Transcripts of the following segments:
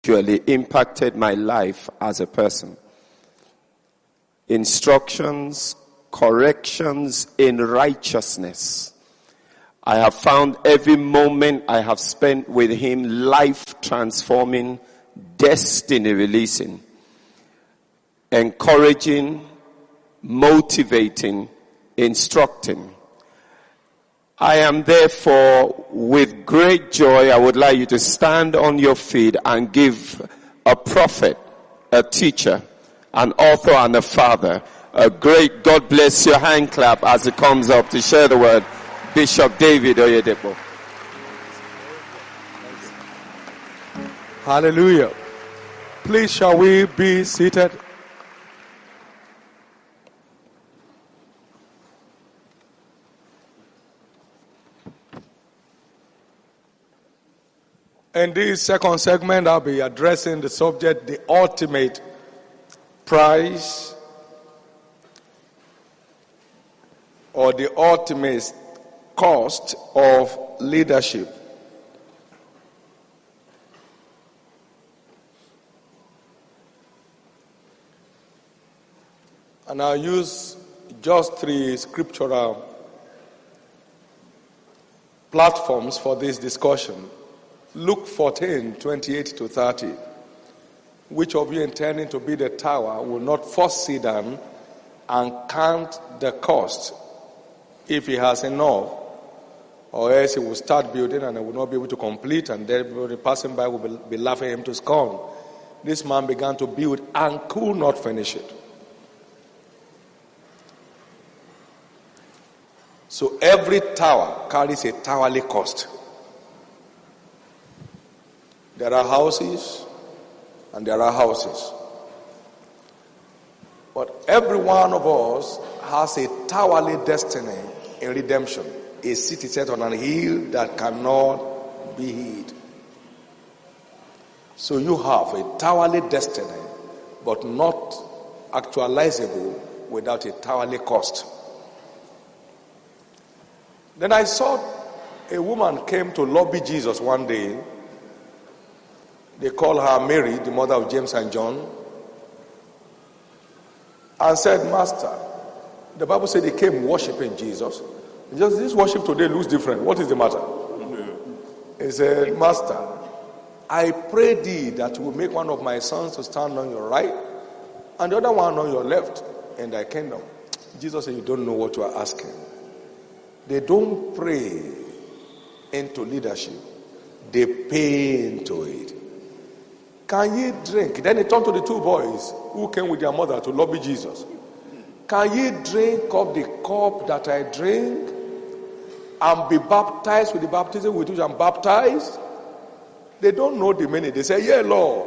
Actually impacted my life as a person. Instructions, corrections in righteousness. I have found every moment I have spent with him life transforming, destiny releasing, encouraging, motivating, instructing. I am therefore, with great joy, I would like you to stand on your feet and give a prophet, a teacher, an author and a father a great God bless your hand clap as it comes up to share the word, Bishop David Oyedepo. Hallelujah. Please shall we be seated? In this second segment, I'll be addressing the subject, the ultimate price or the ultimate cost of leadership. And I'll use just 3 scriptural platforms for this discussion. Luke 14, 28 to 30. Which of you intending to build a tower will not first sit down and count the cost if he has enough, or else he will start building and he will not be able to complete, and everybody passing by will be laughing him to scorn. This man began to build and could not finish it. So every tower carries a towerly cost. There are houses and there are houses. But every one of us has a towerly destiny in redemption. A city set on a hill that cannot be hid. So you have a towerly destiny, but not actualizable without a towerly cost. Then I saw a woman came to lobby Jesus one day. They call her Mary, the mother of James and John, and said, Master, the Bible said they came worshiping Jesus. Just this worship today looks different. What is the matter? He said, Master, I pray thee that you will make one of my sons to stand on your right and the other one on your left in thy kingdom. Jesus said, you don't know what you are asking. They don't pray into leadership. They pay into it. Can ye drink? Then he turned to the 2 boys who came with their mother to lobby Jesus. Can ye drink of the cup that I drink and be baptized with the baptism with which I'm baptized? They don't know the meaning. They say, yeah, Lord.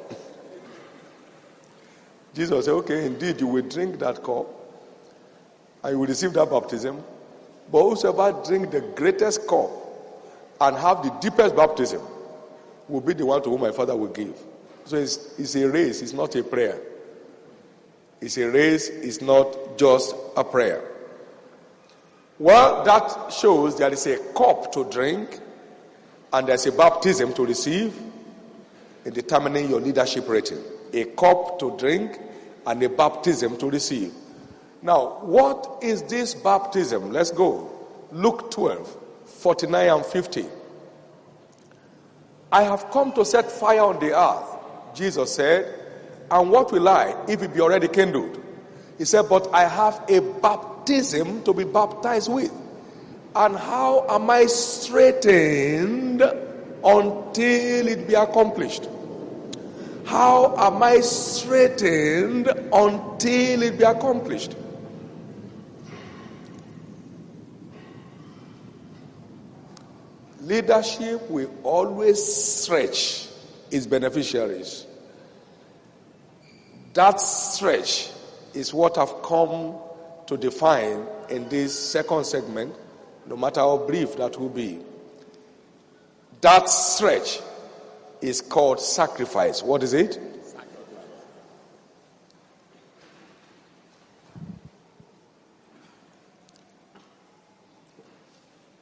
Jesus said, okay, indeed, you will drink that cup and you will receive that baptism. But whosoever drink the greatest cup and have the deepest baptism will be the one to whom my Father will give. So it's a race, it's not a prayer. It's a race, it's not just a prayer. Well, that shows there is a cup to drink and there's a baptism to receive in determining your leadership rating. A cup to drink and a baptism to receive. Now, what is this baptism? Let's go. Luke 12, 49 and 50. I have come to set fire on the earth, Jesus said, and what will I if it be already kindled? He said, but I have a baptism to be baptized with. And how am I straightened until it be accomplished? How am I straightened until it be accomplished? Leadership will always stretch its beneficiaries. That stretch is what I've come to define in this second segment, no matter how brief that will be. That stretch is called sacrifice. What is it?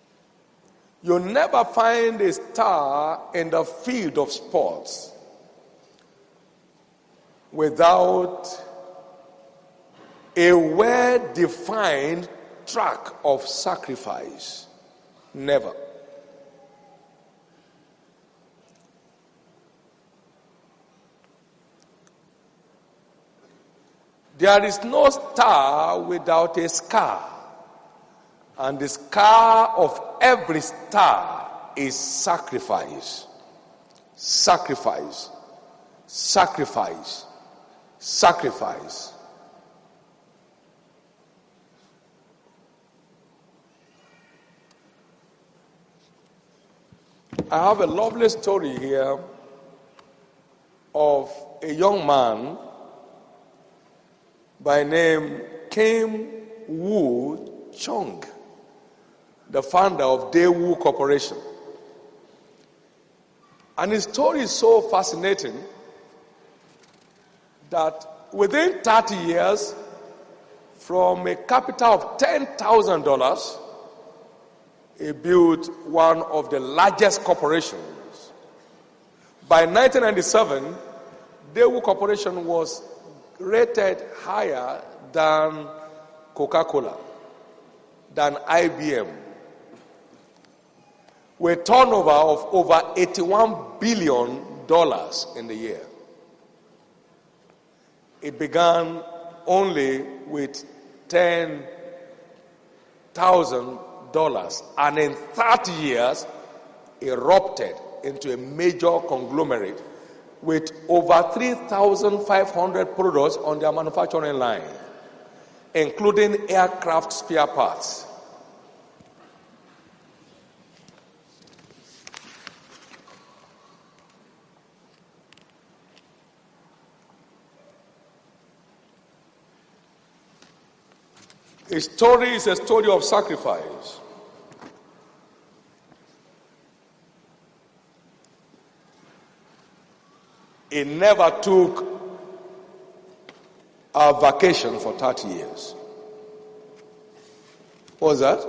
You never find a star in the field of sports without a well-defined track of sacrifice. Never. There is no star without a scar. And the scar of every star is sacrifice. Sacrifice. Sacrifice. Sacrifice. I have a lovely story here of a young man by name Kim Woo Chung, the founder of Daewoo Corporation. And his story is so fascinating that within 30 years, from a capital of $10,000, he built one of the largest corporations. By 1997, Daewoo Corporation was rated higher than Coca-Cola, than IBM, with turnover of over $81 billion in the year. It began only with $10,000 and in 30 years erupted into a major conglomerate with over 3,500 products on their manufacturing line, including aircraft spare parts. His story is a story of sacrifice. He never took a vacation for 30 years. What was that?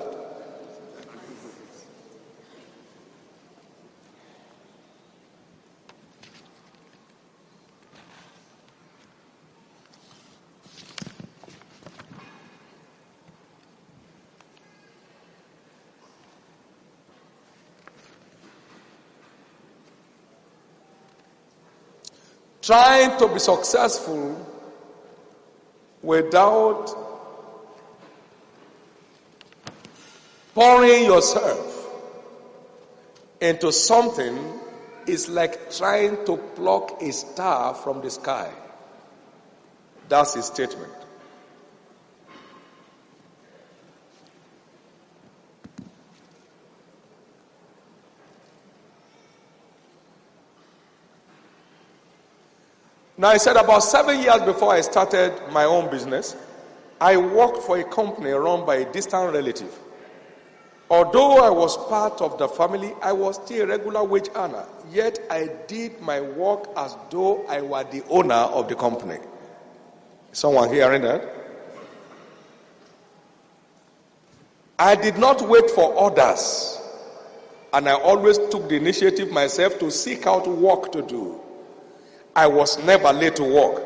Trying to be successful without pouring yourself into something is like trying to pluck a star from the sky. That's his statement. Now, I said about 7 years before I started my own business, I worked for a company run by a distant relative. Although I was part of the family, I was still a regular wage earner. Yet I did my work as though I were the owner of the company. Someone hearing that? I did not wait for others, and I always took the initiative myself to seek out work to do. I was never late to work.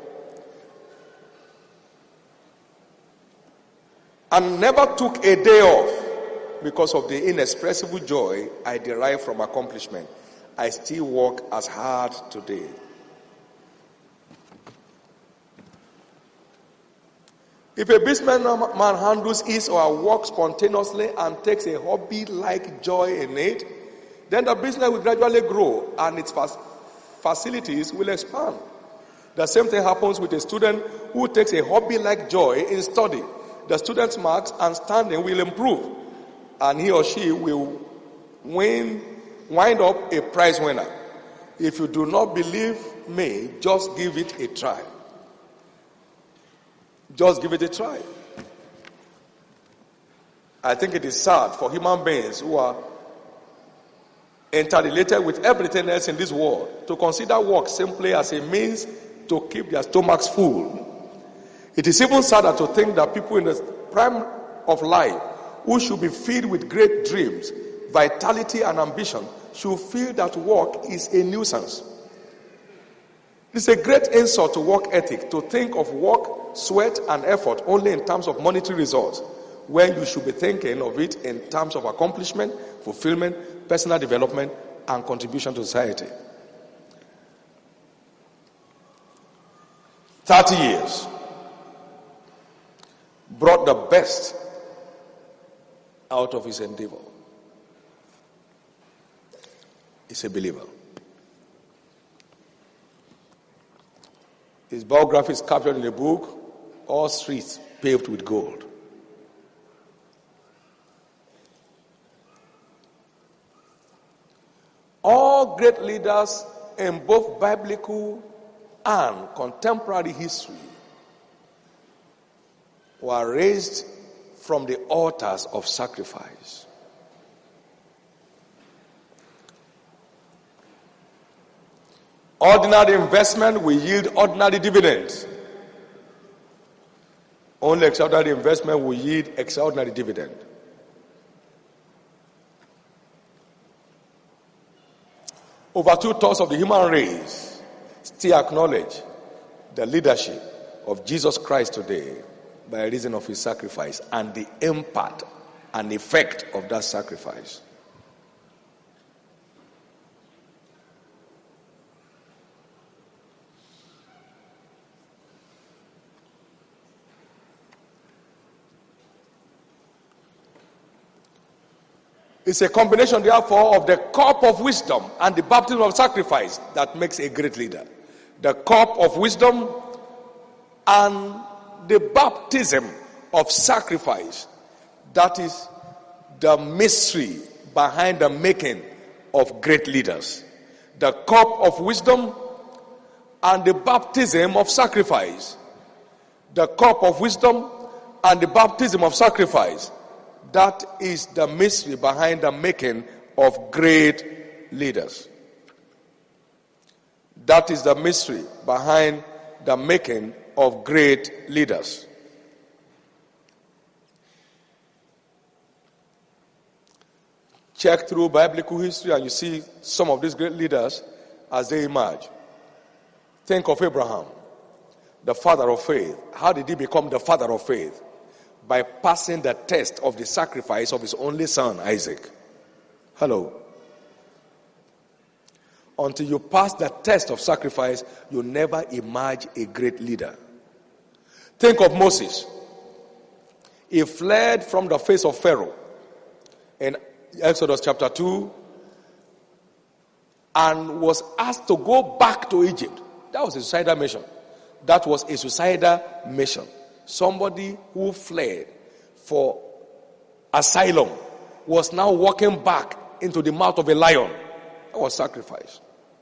And never took a day off because of the inexpressible joy I derive from accomplishment. I still work as hard today. If a businessman handles his or her work spontaneously and takes a hobby-like joy in it, then the business will gradually grow and its facilities will expand. The same thing happens with a student who takes a hobby-like joy in study. The student's marks and standing will improve, and he or she will wind up a prize winner. If you do not believe me, just give it a try. Just give it a try. I think it is sad for human beings who are interrelated with everything else in this world to consider work simply as a means to keep their stomachs full. It is even sadder to think that people in the prime of life who should be filled with great dreams, vitality and ambition should feel that work is a nuisance. It's a great insult to work ethic to think of work, sweat, and effort only in terms of monetary results, when you should be thinking of it in terms of accomplishment, fulfillment, personal development, and contribution to society. 30 years brought the best out of his endeavor. He's a believer. His biography is captured in the book, All Streets Paved with Gold. All great leaders in both biblical and contemporary history were raised from the altars of sacrifice. Ordinary investment will yield ordinary dividends. Only extraordinary investment will yield extraordinary dividend. Over 2/3 of the human race still acknowledge the leadership of Jesus Christ today by reason of his sacrifice and the impact and effect of that sacrifice. It's a combination, therefore, of the cup of wisdom and the baptism of sacrifice that makes a great leader. The cup of wisdom and the baptism of sacrifice. That is the mystery behind the making of great leaders. The cup of wisdom and the baptism of sacrifice. The cup of wisdom and the baptism of sacrifice. That is the mystery behind the making of great leaders. That is the mystery behind the making of great leaders. Check through biblical history and you see some of these great leaders as they emerge. Think of Abraham, the father of faith. How did he become the father of faith? By passing the test of the sacrifice of his only son, Isaac. Hello. Until you pass the test of sacrifice, you never emerge a great leader. Think of Moses. He fled from the face of Pharaoh in Exodus chapter 2 and was asked to go back to Egypt. That was a suicidal mission. That was a suicidal mission. Somebody who fled for asylum was now walking back into the mouth of a lion. That was sacrifice.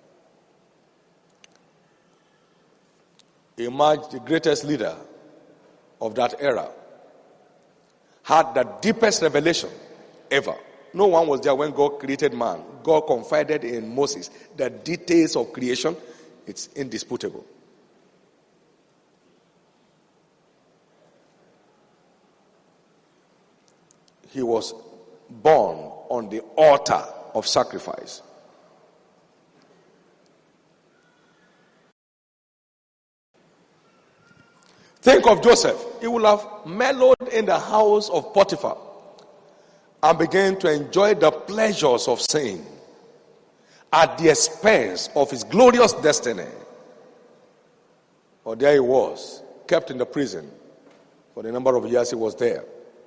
He emerged the greatest leader of that era. Had the deepest revelation ever. No one was there when God created man. God confided in Moses the details of creation. It's indisputable. He was born on the altar of sacrifice. Think of Joseph. He would have mellowed in the house of Potiphar and began to enjoy the pleasures of sin at the expense of his glorious destiny. But there he was, kept in the prison for the number of years he was there.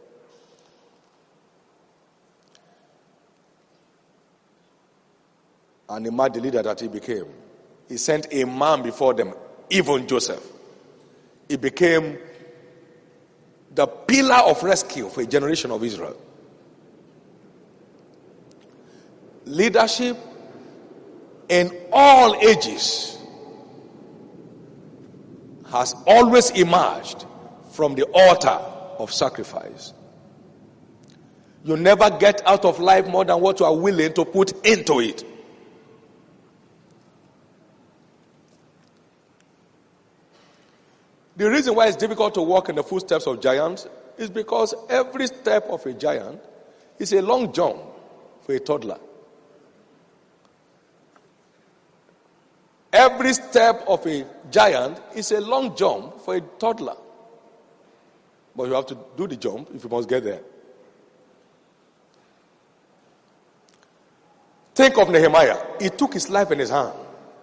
And emerged the leader that he became. He sent a man before them, even Joseph. He became the pillar of rescue for a generation of Israel. Leadership in all ages has always emerged from the altar of sacrifice. You never get out of life more than what you are willing to put into it. The reason why it's difficult to walk in the footsteps of giants is because every step of a giant is a long jump for a toddler. Every step of a giant is a long jump for a toddler. But you have to do the jump if you must get there. Think of Nehemiah. He took his life in his hand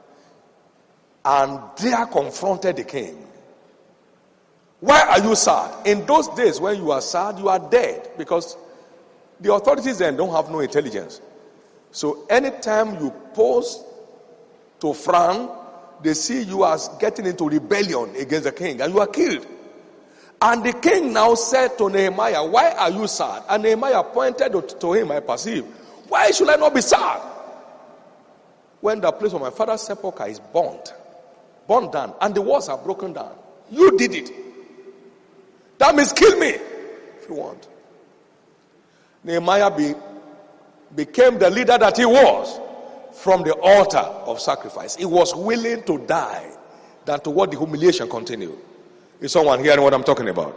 and there confronted the king. Why are you sad? In those days when you are sad, you are dead, because the authorities then don't have no intelligence. So anytime you pose to frown, they see you as getting into rebellion against the king and you are killed. And the king now said to Nehemiah, why are you sad? And Nehemiah pointed to him, I perceive, why should I not be sad? When the place of my father's sepulchre is burnt down, and the walls are broken down, you did it. That means kill me if you want. Nehemiah became the leader that he was from the altar of sacrifice. He was willing to die than to what the humiliation continued. Is someone hearing what I'm talking about?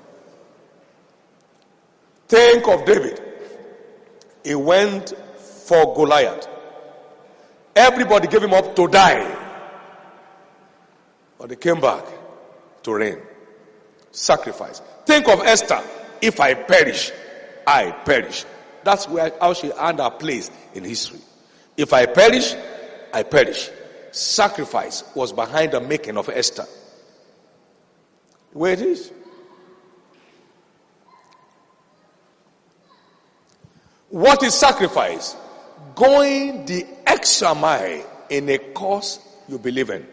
Think of David. He went for Goliath. Everybody gave him up to die. But he came back to reign. Sacrifice. Think of Esther. If I perish, I perish. That's how she earned her place in history. If I perish, I perish. Sacrifice was behind the making of Esther. Where it is. What is sacrifice? Going the extra mile in a cause you believe in.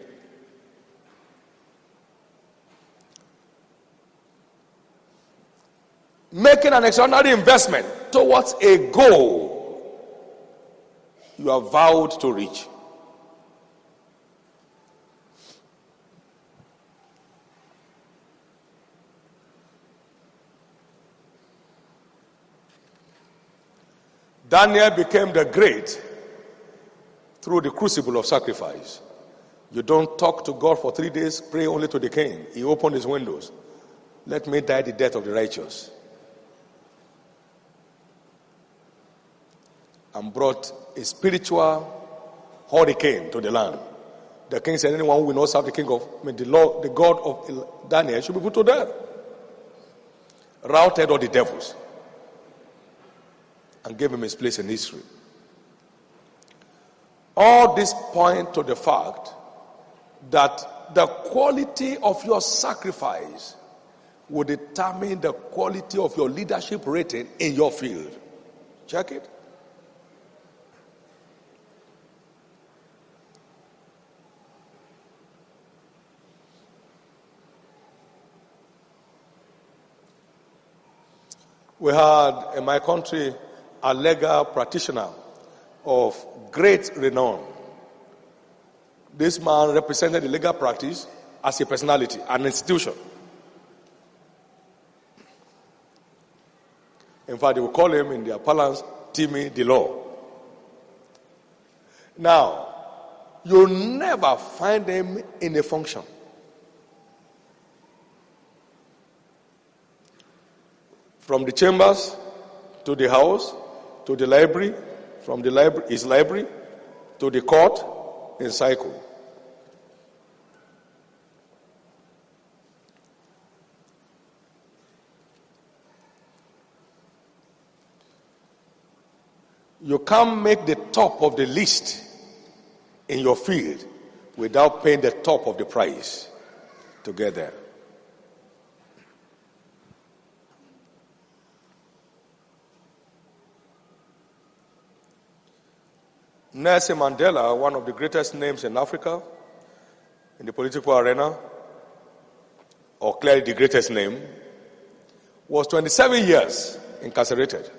Making an extraordinary investment towards a goal you are vowed to reach. Daniel became the great through the crucible of sacrifice. You don't talk to God for 3 days, pray only to the king. He opened his windows. Let me die the death of the righteous. And brought a spiritual hurricane to the land. The king said, anyone who will not serve the God of Daniel should be put to death. Routed all the devils and gave him his place in history. All this point to the fact that the quality of your sacrifice will determine the quality of your leadership rating in your field. Check it. We had in my country a legal practitioner of great renown. This man represented the legal practice as a personality, an institution. In fact, they will call him in their parlance Timmy the Law. Now, you'll never find him in a function. From the chambers to the house to the library, from the library, his library to the court in cycle. You can't make the top of the list in your field without paying the top of the price to get there. Nelson Mandela, one of the greatest names in Africa, in the political arena, or clearly the greatest name, was 27 years incarcerated.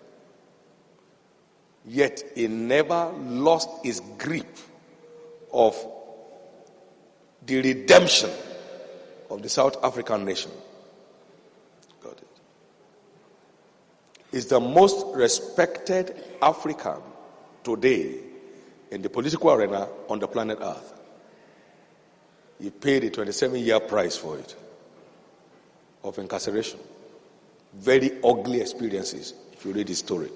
Yet he never lost his grip of the redemption of the South African nation. Got it. He's the most respected African today in the political arena on the planet Earth. He paid a 27-year price for it of incarceration. Very ugly experiences if you read his story.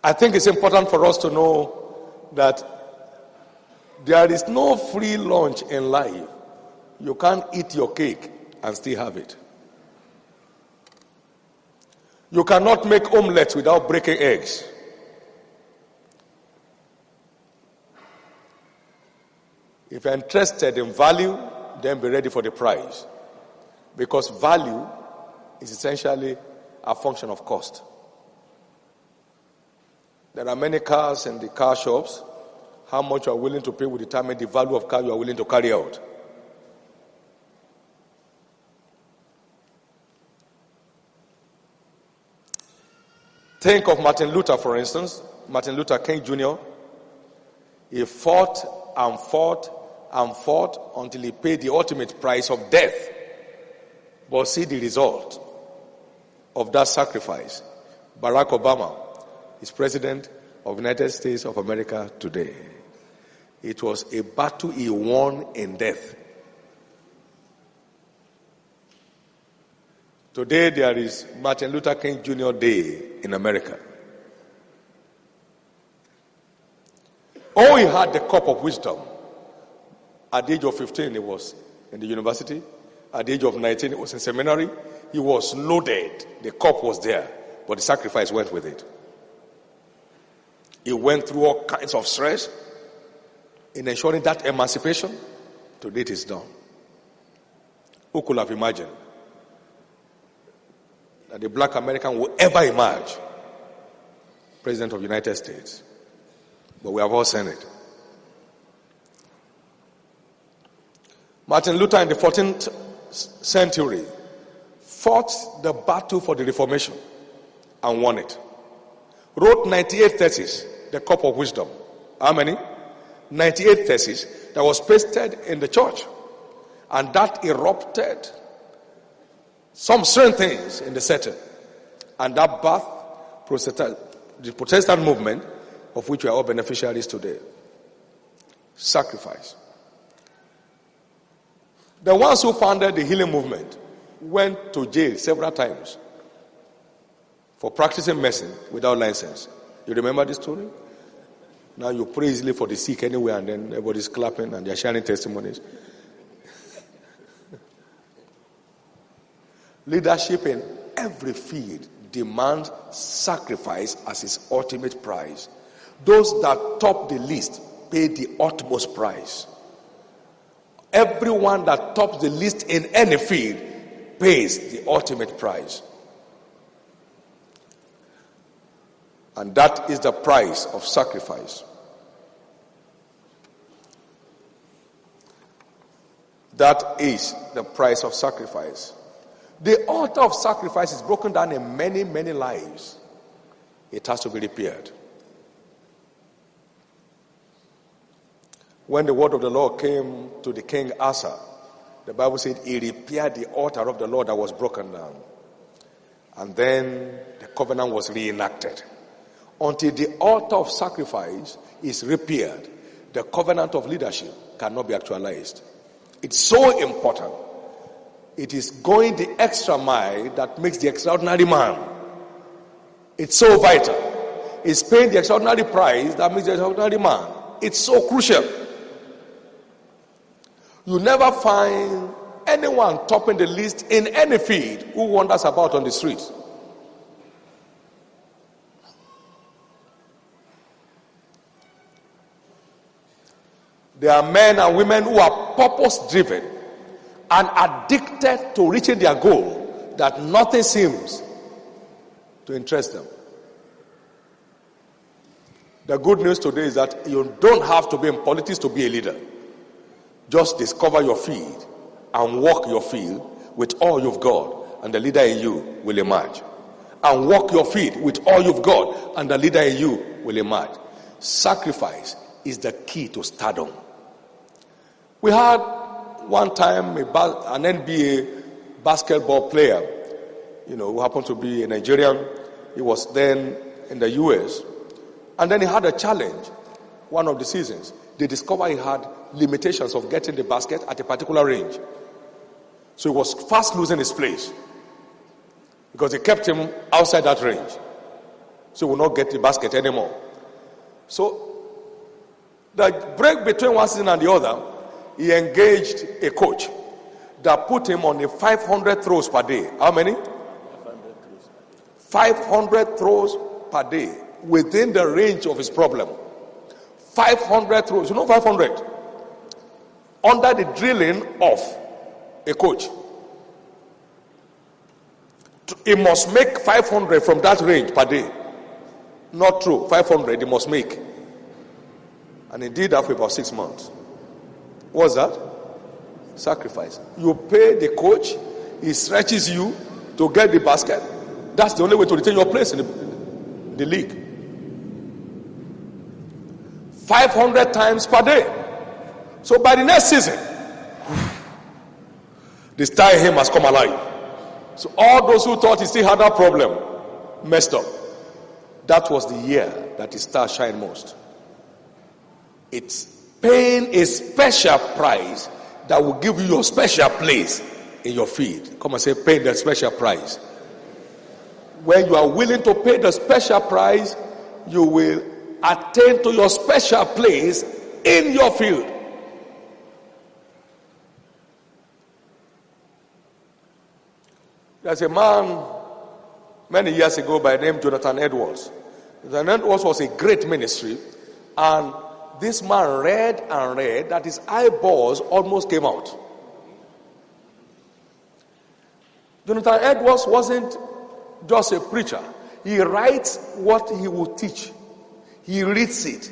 I think it's important for us to know that there is no free lunch in life. You can't eat your cake and still have it. You cannot make omelets without breaking eggs. If you're interested in value, then be ready for the price. Because value is essentially a function of cost. There are many cars in the car shops. How much you are willing to pay will determine the value of car you are willing to carry out. Think of Martin Luther, for instance. Martin Luther King Jr. He fought and fought and fought until he paid the ultimate price of death. But see the result of that sacrifice. Barack Obama is president of the United States of America today. It was a battle he won in death. Today there is Martin Luther King Jr. Day in America. Oh, he had the cup of wisdom. At the age of 15, he was in the university. At the age of 19, he was in seminary. He was loaded. The cup was there, but the sacrifice went with it. He went through all kinds of stress in ensuring that emancipation. Today it is done. Who could have imagined that the black American will ever emerge president of the United States? But we have all seen it. Martin Luther in the 14th century fought the battle for the Reformation and won it. Wrote 98 theses, the cup of wisdom. How many? 98 theses that was pasted in the church. And that erupted some certain things in the setting. And that birthed the Protestant movement, of which we are all beneficiaries today. Sacrifice. The ones who founded the healing movement went to jail several times for practicing medicine without license. You remember this story? Now you pray easily for the sick anywhere, and then everybody's clapping and they're sharing testimonies. Leadership in every field demands sacrifice as its ultimate prize. Those that top the list pay the utmost price. Everyone that tops the list in any field pays the ultimate price. And that is the price of sacrifice. That is the price of sacrifice. The altar of sacrifice is broken down in many, many lives. It has to be repaired. When the word of the Lord came to the king Asa, the Bible said he repaired the altar of the Lord that was broken down. And then the covenant was reenacted. Until the altar of sacrifice is repaired, the covenant of leadership cannot be actualized. It's so important. It is going the extra mile that makes the extraordinary man. It's so vital. It's paying the extraordinary price that makes the extraordinary man. It's so crucial. You never find anyone topping the list in any field who wanders about on the streets. There are men and women who are purpose-driven and addicted to reaching their goal that nothing seems to interest them. The good news today is that you don't have to be in politics to be a leader. Just discover your field and walk your field with all you've got, and the leader in you will emerge. And walk your field with all you've got, and the leader in you will emerge. Sacrifice is the key to stardom. We had one time an NBA basketball player, who happened to be a Nigerian. He was then in the US. And then he had a challenge one of the seasons. They discovered he had limitations of getting the basket at a particular range. So he was fast losing his place because they kept him outside that range. so he will not get the basket anymore. So the break between one season and the other, he engaged a coach that put him on a 500 throws per day. How many? 500 throws per day within the range of his problem. 500 throws. You know 500? Under the drilling of a coach. He must make 500 from that range per day. Not true. 500 he must make. And he did that for about 6 months. What's that? Sacrifice. You pay the coach, he stretches you to get the basket. That's the only way to retain your place in the league. 500 times per day. So by the next season, the star in him has come alive. So all those who thought he still had that problem messed up. That was the year that his star shined most. It's paying a special price that will give you your special place in your field. Come and say, pay the special price. When you are willing to pay the special price, you will attain to your special place in your field. There's a man many years ago by the name Jonathan Edwards. Jonathan Edwards was a great ministry, and this man read and read that his eyeballs almost came out. Jonathan Edwards wasn't just a preacher. He writes what he will teach. He reads it.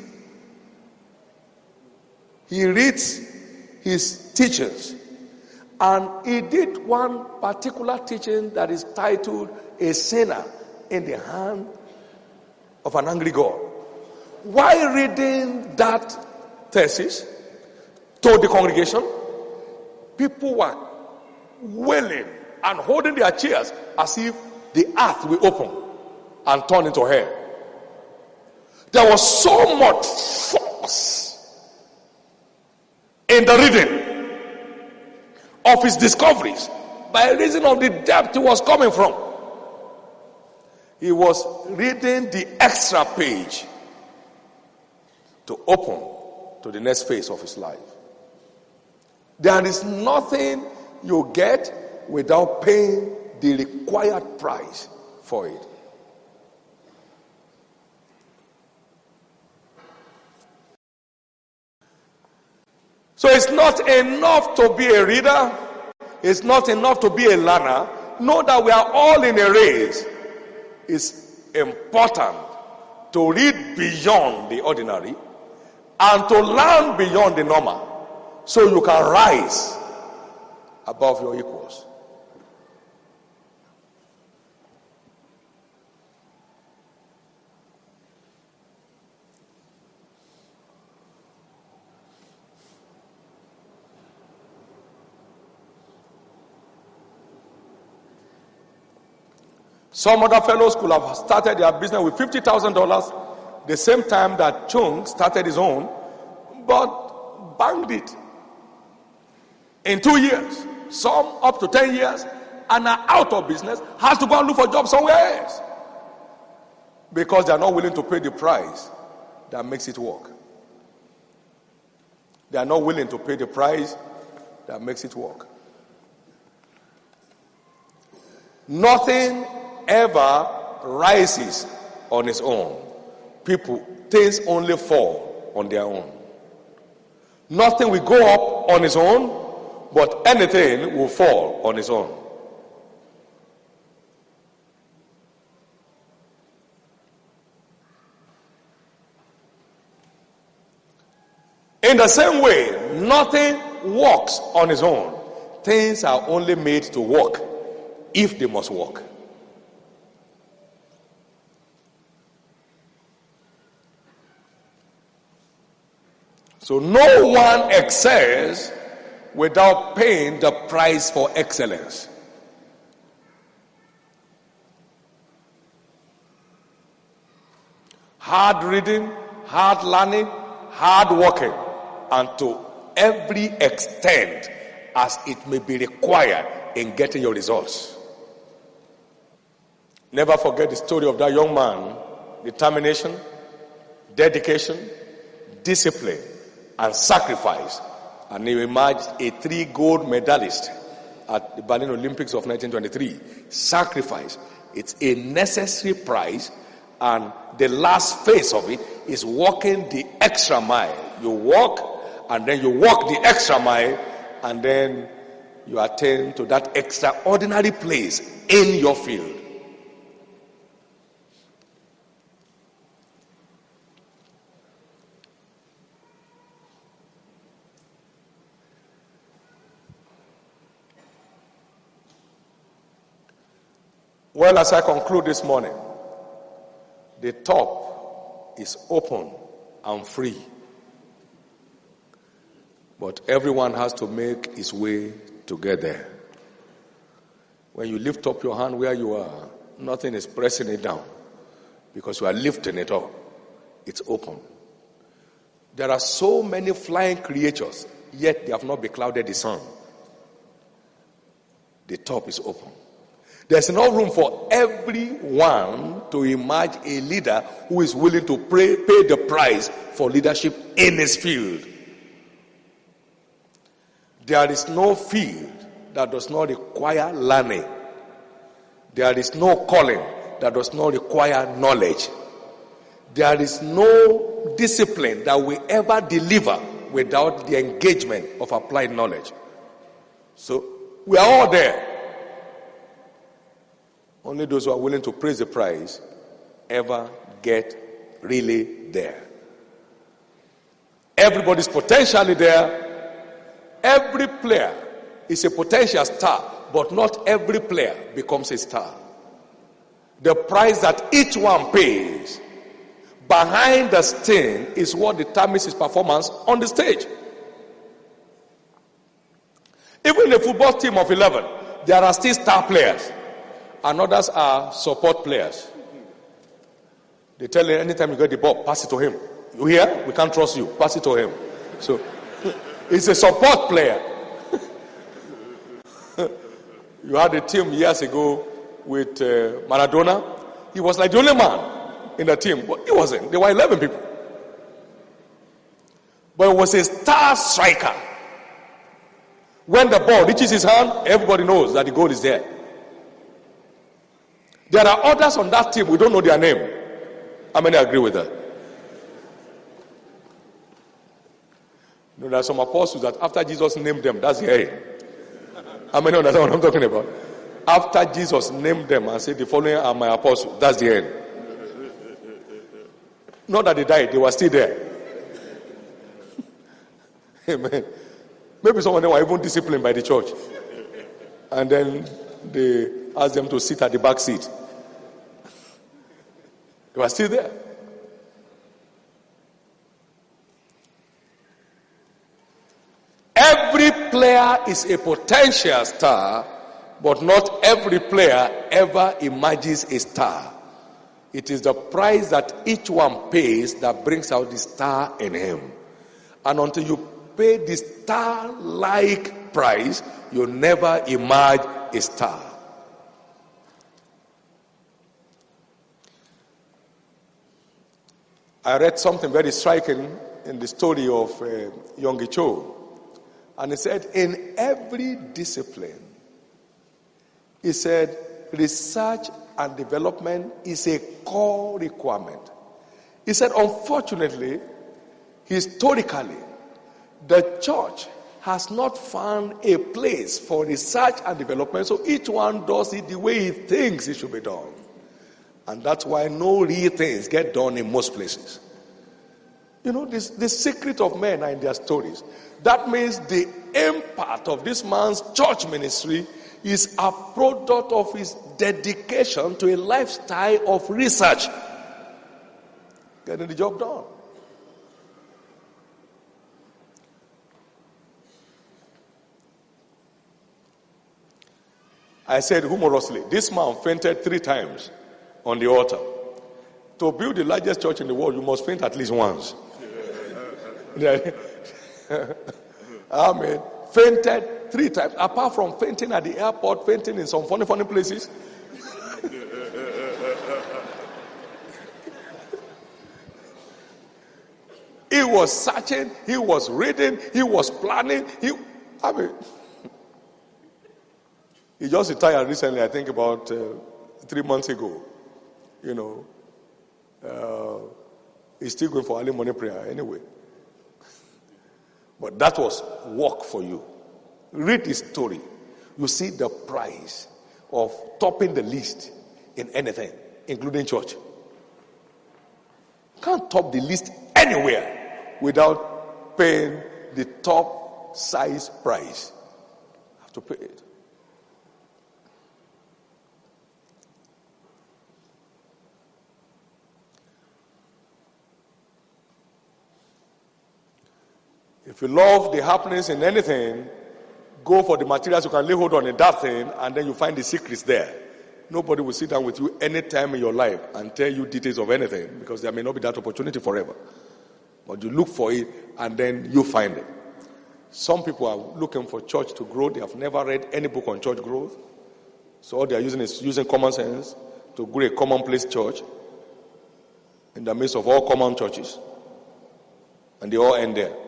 He reads his teachings. And he did one particular teaching that is titled "A Sinner in the Hand of an Angry God." While reading that thesis to the congregation, people were wailing and holding their chairs as if the earth will open and turn into hell. There was so much force in the reading of his discoveries by reason of the depth he was coming from. He was reading the extra page to open to the next phase of his life. There is nothing you get without paying the required price for it. So it's not enough to be a reader. It's not enough to be a learner. Know that we are all in a race. It's important to read beyond the ordinary and to learn beyond the normal so you can rise above your equals. Some other fellows could have started their business with $50,000 the same time that Chung started his own, but banged it in 2 years. Some up to 10 years and are out of business, has to go and look for a job somewhere else because they are not willing to pay the price that makes it work. They are not willing to pay the price that makes it work. Nothing ever rises on its own. Things only fall on their own. Nothing will go up on its own, but anything will fall on its own. In the same way, nothing works on its own. Things are only made to work if they must work. So no one excels without paying the price for excellence. Hard reading, hard learning, hard working, and to every extent as it may be required in getting your results. Never forget the story of that young man determination, dedication, discipline, and sacrifice. And he emerged a 3 gold medalist at the Berlin Olympics of 1923. Sacrifice. It's a necessary price, and the last phase of it is walking the extra mile. You walk, and then you walk the extra mile, and then you attain to that extraordinary place in your field. Well, as I conclude this morning, the top is open and free. But everyone has to make his way to get there. When you lift up your hand where you are, nothing is pressing it down because you are lifting it up. It's open. There are so many flying creatures, yet they have not beclouded the sun. The top is open. There's enough room for everyone to emerge a leader who is willing to pay the price for leadership in his field. There is no field that does not require learning. There is no calling that does not require knowledge. There is no discipline that will ever deliver without the engagement of applied knowledge. So we are all there. Only those who are willing to pay the price ever get really there. Everybody's potentially there. Every player is a potential star, but not every player becomes a star. The price that each one pays behind the scene is what determines his performance on the stage. Even in a football team of 11, there are still star players, and others are support players. They tell you anytime you get the ball, pass it to him. You hear? We can't trust you. Pass it to him. So he's a support player. You had a team years ago with Maradona. He was like the only man in the team, but he wasn't. There were 11 people. But it was a star striker. When the ball reaches his hand, everybody knows that the goal is there. There are others on that team, we don't know their name. How many agree with that? You know, there are some apostles that after Jesus named them, that's the end. How many understand what I'm talking about? After Jesus named them and said, the following are my apostles, that's the end. Not that they died, they were still there. Amen. Maybe some of them were even disciplined by the church. And then they asked them to sit at the back seat. They were still there. Every player is a potential star, but not every player ever emerges a star. It is the price that each one pays that brings out the star in him. And until you pay the star-like price, you never emerge a star. I read something very striking in the story of Yonggi Cho. And he said, in every discipline, he said, research and development is a core requirement. He said, unfortunately, historically, the church has not found a place for research and development, so each one does it the way he thinks it should be done. And that's why no real things get done in most places. You know, the secret of men are in their stories. That means the impact of this man's church ministry is a product of his dedication to a lifestyle of research. Getting the job done. I said humorously, this man fainted 3 times on the altar. To build the largest church in the world, you must faint at least once. Amen. Fainted 3 times. Apart from fainting at the airport, fainting in some funny places. He was searching, he was reading, he was planning. He just retired recently, I think about 3 months ago. He's still going for early morning prayer anyway. But that was work for you. Read his story. You see the price of topping the list in anything, including church. Can't top the list anywhere without paying the top size price. Have to pay it. If you love the happenings in anything, go for the materials you can lay hold on in that thing, and then you find the secrets there. Nobody will sit down with you any time in your life and tell you details of anything, because there may not be that opportunity forever. But you look for it, and then you find it. Some people are looking for church to grow. They have never read any book on church growth. So all they are using is using common sense to grow a commonplace church in the midst of all common churches. And they all end there.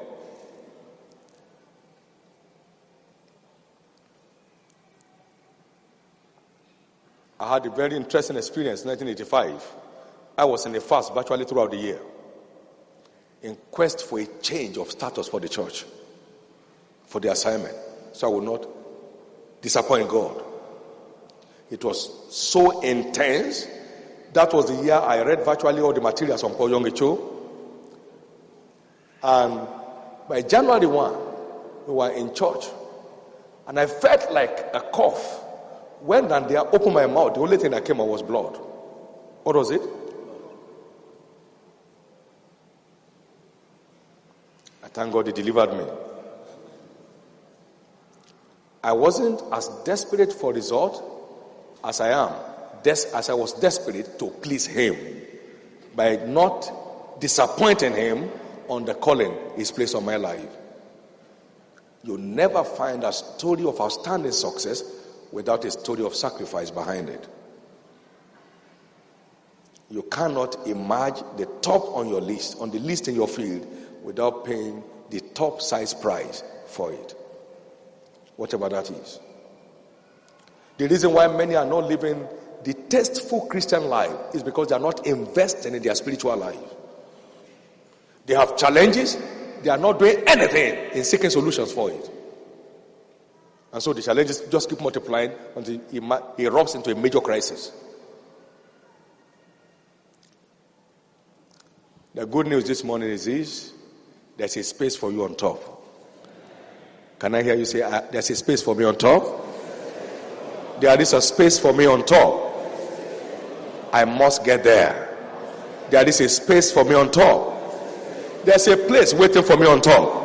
I had a very interesting experience in 1985. I was in a fast virtually throughout the year in quest for a change of status for the church, for the assignment, so I would not disappoint God. It was so intense. That was the year I read virtually all the materials on Paul Yonggi Cho. And by January 1, we were in church, and I felt like a cough. When I opened my mouth, the only thing that came out was blood. What was it? I thank God he delivered me. I wasn't as desperate for result as I am, as I was desperate to please him by not disappointing him on the calling he's placed on my life. You'll never find a story of outstanding success without a story of sacrifice behind it. You cannot emerge the top on your list, on the list in your field, without paying the top size price for it. Whatever that is. The reason why many are not living the tasteful Christian life is because they are not investing in their spiritual life. They have challenges, they are not doing anything in seeking solutions for it. And so the challenges just keep multiplying until it erupts into a major crisis. The good news this morning is this: there's a space for you on top. Can I hear you say, there's a space for me on top? There is a space for me on top. I must get there. There is a space for me on top. There's a place waiting for me on top.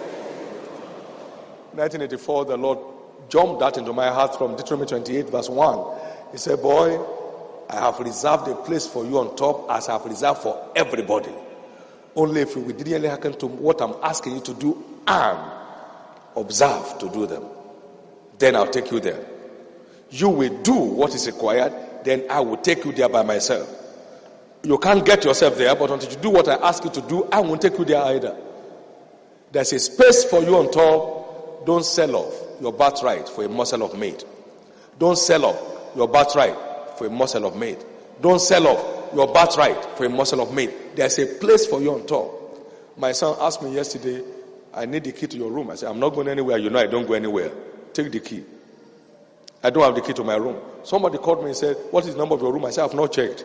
1984, the Lord jumped that into my heart from Deuteronomy 28 verse 1. He said, boy, I have reserved a place for you on top as I have reserved for everybody. Only if you will really hearken to what I'm asking you to do and observe to do them, then I'll take you there. You will do what is required, then I will take you there by myself. You can't get yourself there, but until you do what I ask you to do, I won't take you there either. There's a space for you on top. Don't sell off your birthright for a morsel of meat. Don't sell off your birthright for a morsel of meat. Don't sell off your birthright for a morsel of meat. There's a place for you on top. My son asked me yesterday, I need the key to your room. I said, I'm not going anywhere. You know I don't go anywhere. Take the key. I don't have the key to my room. Somebody called me and said, what is the number of your room? I said, I've not checked.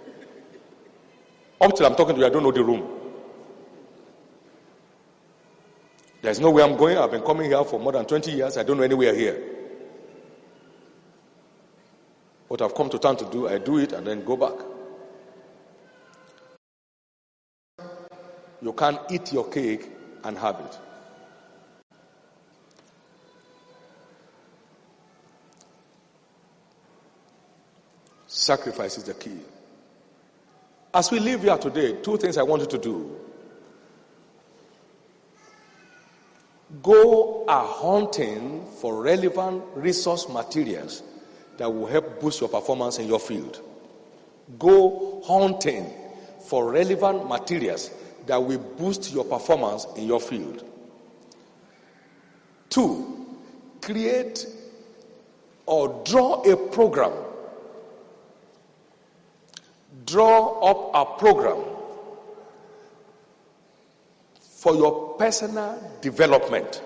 Up till I'm talking to you, I don't know the room. There's no way I'm going. I've been coming here for more than 20 years. I don't know anywhere here. What I've come to town to do, I do it and then go back. You can't eat your cake and have it. Sacrifice is the key. As we live here today, two things I want you to do. Go hunting for relevant resource materials that will help boost your performance in your field. Go hunting for relevant materials that will boost your performance in your field. 2, create or draw a program. Draw up a program for your personal development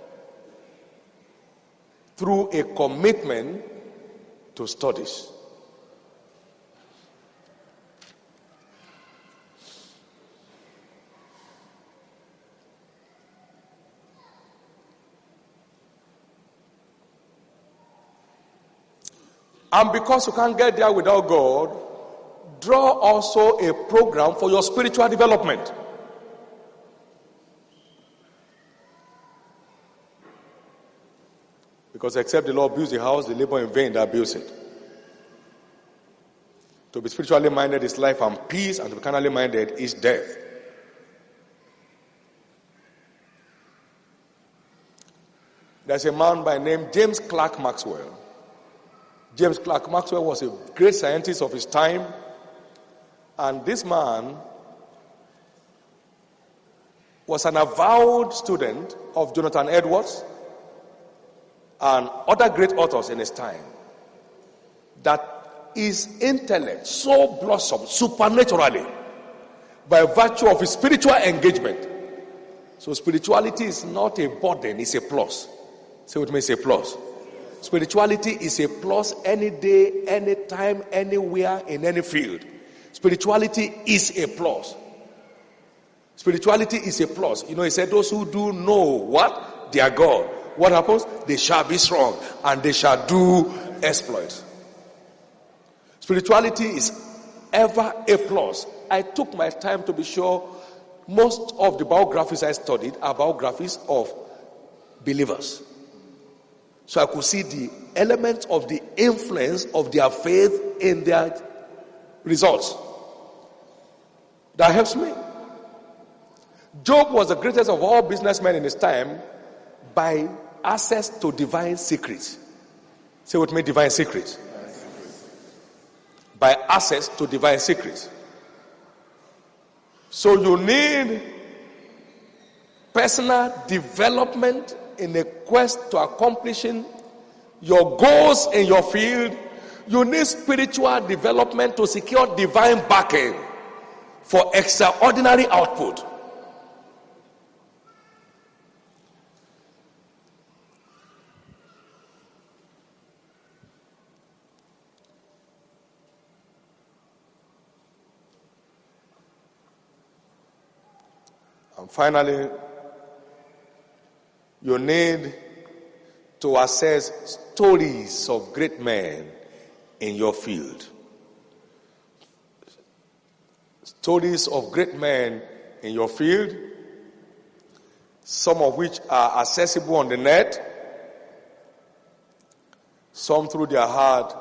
through a commitment to studies. And because you can't get there without God, draw also a program for your spiritual development. Because except the Lord builds the house, they labor in vain that builds it. To be spiritually minded is life and peace, and to be carnally minded is death. There's a man by name James Clerk Maxwell. James Clerk Maxwell was a great scientist of his time, and this man was an avowed student of Jonathan Edwards and other great authors in his time. That his intellect so blossomed supernaturally by virtue of his spiritual engagement. So spirituality is not a burden, it's a plus. Say with me, it's a plus. Spirituality is a plus any day, any time, anywhere, in any field. Spirituality is a plus. Spirituality is a plus. You know, he said, those who do know what? Their God. What happens? They shall be strong and they shall do exploits. Spirituality is ever a plus. I took my time to be sure most of the biographies I studied are biographies of believers. So I could see the elements of the influence of their faith in their results. That helps me. Job was the greatest of all businessmen in his time by access to divine secrets. Say with me, divine secrets. By access to divine secrets. So you need personal development in a quest to accomplishing your goals in your field. You need spiritual development to secure divine backing for extraordinary output. And finally, you need to assess stories of great men in your field. Stories of great men in your field, some of which are accessible on the net, some through their hard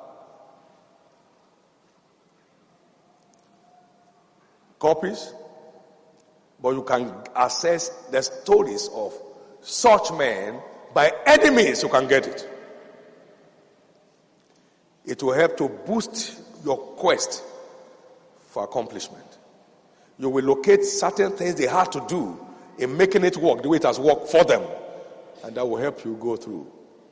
copies, but you can access the stories of such men by any means you can get it. It will help to boost your quest for accomplishment. You will locate certain things they had to do in making it work the way it has worked for them, and that will help you go through.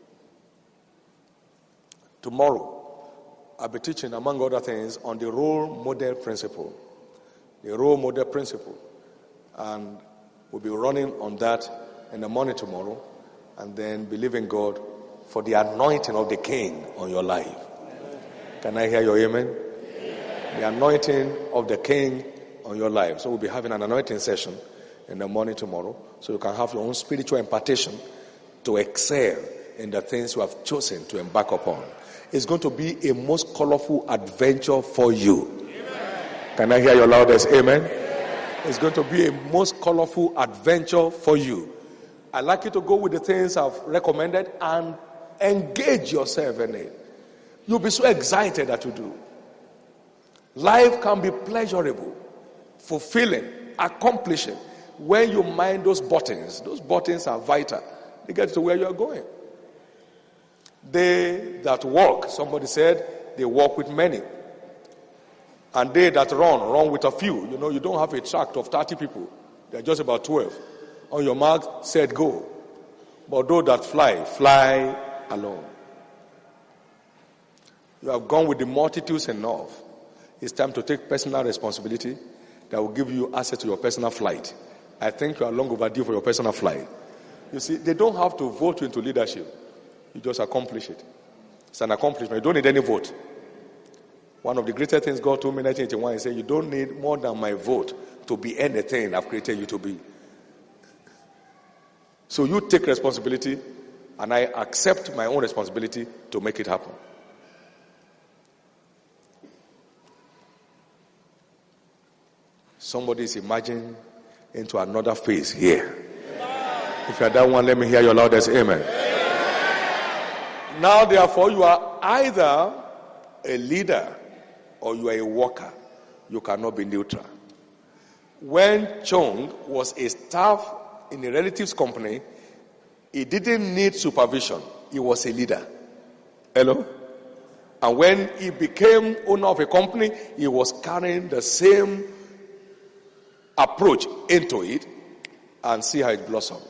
Tomorrow, I'll be teaching, among other things, on the role model principle. The role model principle. And we'll be running on that in the morning tomorrow, and then believing God for the anointing of the King on your life. Can I hear your amen? Amen? The anointing of the King on your life. So we'll be having an anointing session in the morning tomorrow, so you can have your own spiritual impartation to excel in the things you have chosen to embark upon. It's going to be a most colorful adventure for you. Amen. Can I hear your loudest amen? Amen? It's going to be a most colorful adventure for you. I'd like you to go with the things I've recommended and engage yourself in it. You'll be so excited that you do. Life can be pleasurable, fulfilling, accomplishing when you mind those buttons. Those buttons are vital. They get to where you're going. They that walk, somebody said, they walk with many. And they that run with a few. You know, you don't have a tract of 30 people. They're just about 12. On your mark, set, go. But those that fly alone. You have gone with the multitudes enough. It's time to take personal responsibility that will give you access to your personal flight. I think you are long overdue for your personal flight. You see, they don't have to vote you into leadership. You just accomplish it. It's an accomplishment. You don't need any vote. One of the greatest things God told me in 1981, he said, you don't need more than my vote to be anything I've created you to be. So you take responsibility, and I accept my own responsibility to make it happen. Somebody is emerging into another phase here. If you are that one, let me hear your loudest amen. Now, therefore, you are either a leader or you are a worker. You cannot be neutral. When Chong was a staff in a relative's company, he didn't need supervision. He was a leader. Hello? And when he became owner of a company, he was carrying the same approach into it, and see how it blossomed.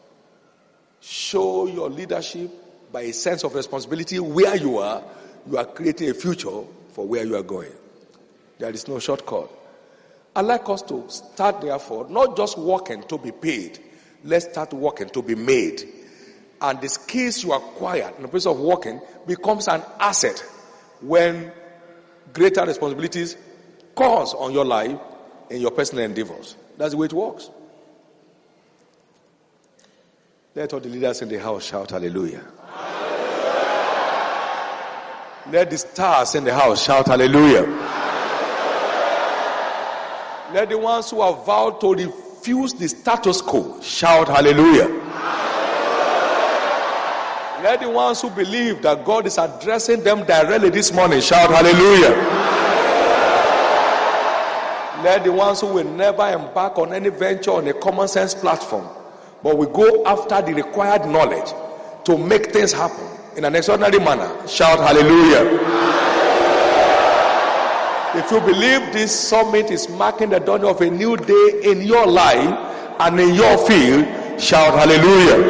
Show your leadership by a sense of responsibility where you are creating a future for where you are going. There is no shortcut. I'd like us to start, therefore, not just working to be paid. Let's start working to be made. And the skills you acquire in the place of working becomes an asset when greater responsibilities calls on your life in your personal endeavors. That's the way it works. Let all the leaders in the house shout hallelujah. Hallelujah. Let the stars in the house shout hallelujah. Hallelujah. Let the ones who have vowed to refuse the status quo shout hallelujah. Hallelujah. Let the ones who believe that God is addressing them directly this morning shout hallelujah. Let the ones who will never embark on any venture on a common sense platform, but will go after the required knowledge to make things happen in an extraordinary manner, shout hallelujah. If you believe this summit is marking the dawn of a new day in your life and in your field, shout hallelujah.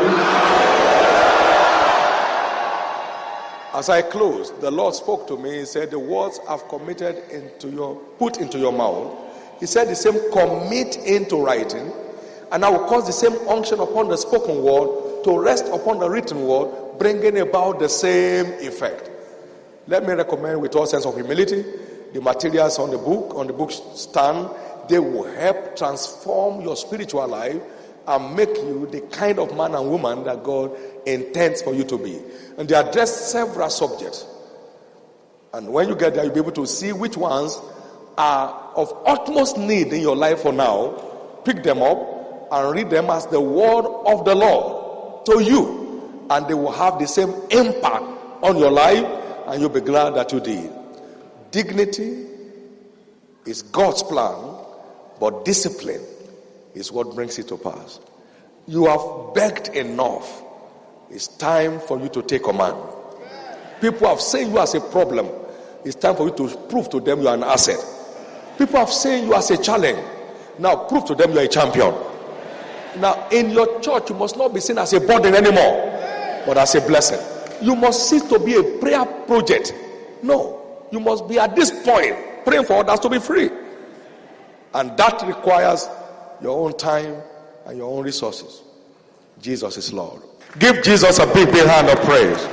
As I close, the Lord spoke to me. He said, the words I've put into your mouth. He said the same commit into writing, and I will cause the same unction upon the spoken word to rest upon the written word, bringing about the same effect. Let me recommend with all sense of humility the materials on the book stand. They will help transform your spiritual life and make you the kind of man and woman that God intends for you to be. And they address several subjects. And when you get there, you'll be able to see which ones are of utmost need in your life for now. Pick them up and read them as the word of the Lord to you, and they will have the same impact on your life, and you'll be glad that you did. Dignity is God's plan, but discipline is what brings it to pass. You have begged enough. It's time for you to take command. People have seen you as a problem. It's time for you to prove to them you are an asset. People have seen you as a challenge. Now prove to them you are a champion. Now in your church, you must not be seen as a burden anymore, but as a blessing. You must cease to be a prayer project. No, you must be at this point praying for others to be free. And that requires your own time and your own resources. Jesus is Lord. Give Jesus a big hand of praise.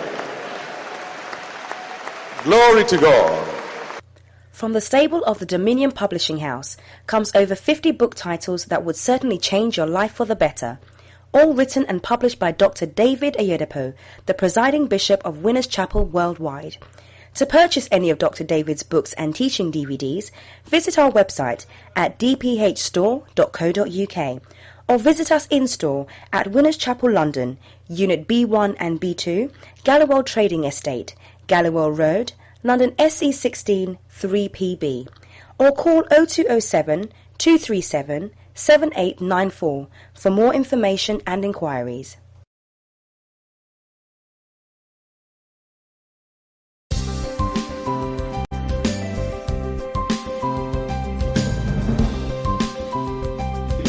Glory to God. From the stable of the Dominion Publishing House comes over 50 book titles that would certainly change your life for the better. All written and published by Dr. David Oyedepo, the presiding bishop of Winners Chapel worldwide. To purchase any of Dr. David's books and teaching DVDs, visit our website at dphstore.co.uk or visit us in store at Winners Chapel London, Unit B1 and B2, Gallowell Trading Estate, Gallowell Road, London SE16 3PB, or call 0207 237 7894 for more information and inquiries.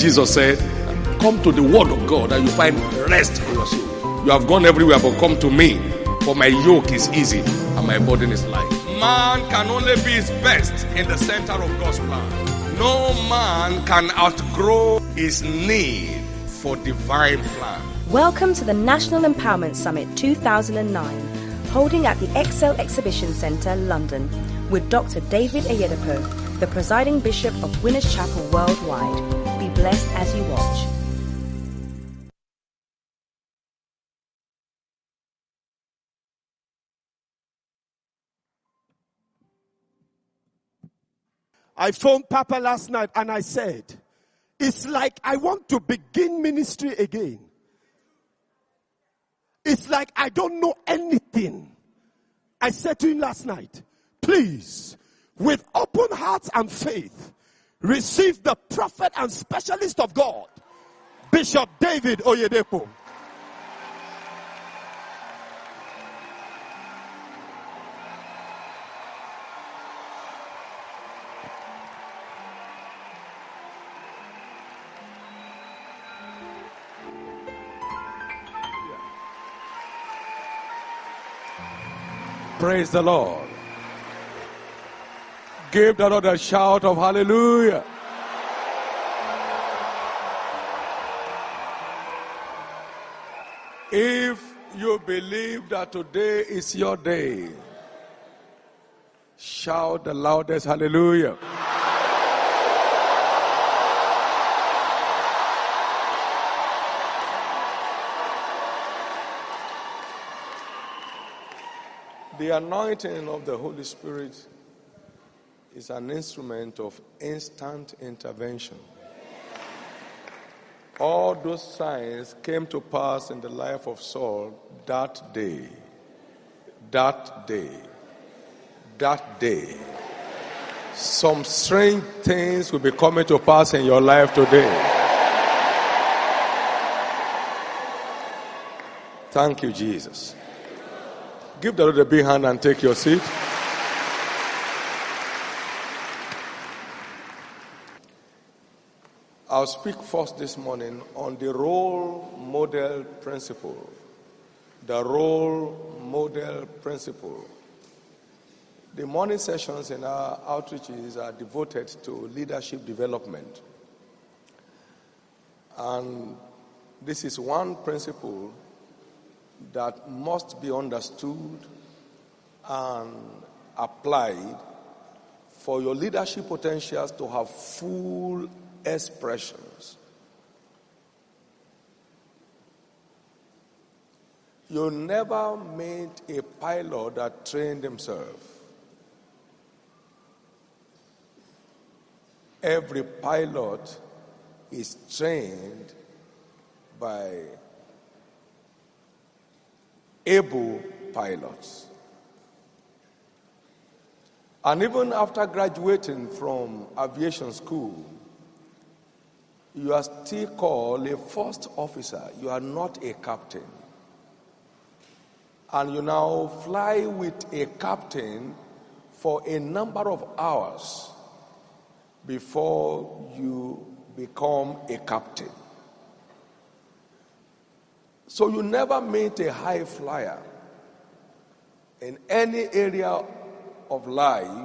Jesus said, come to the word of God and you find rest for your soul. You have gone everywhere, but come to me, for my yoke is easy and my burden is light. Man can only be his best in the center of God's plan. No man can outgrow his need for divine plan. Welcome to the National Empowerment Summit 2009, holding at the Excel Exhibition Centre, London, with Dr. David Oyedepo, the presiding Bishop of Winners Chapel Worldwide. Be blessed as you watch. I phoned Papa last night and I said, it's like I want to begin ministry again. It's like I don't know anything. I said to him last night, please, with open hearts and faith, receive the prophet and specialist of God, Bishop David Oyedepo. Praise the Lord. Give the Lord a shout of hallelujah. If you believe that today is your day, shout the loudest hallelujah. The anointing of the Holy Spirit is an instrument of instant intervention. All those signs came to pass in the life of Saul that day. That day. That day. Some strange things will be coming to pass in your life today. Thank you, Jesus. Give the Lord a big hand and take your seat. I'll speak first this morning on the role model principle. The role model principle. The morning sessions in our outreaches are devoted to leadership development. And this is one principle that must be understood and applied for your leadership potentials to have full expressions. You never meet a pilot that trained himself. Every pilot is trained by able pilots. And even after graduating from aviation school, you are still called a first officer. You are not a captain. And you now fly with a captain for a number of hours before you become a captain. So you never meet a high flyer in any area of life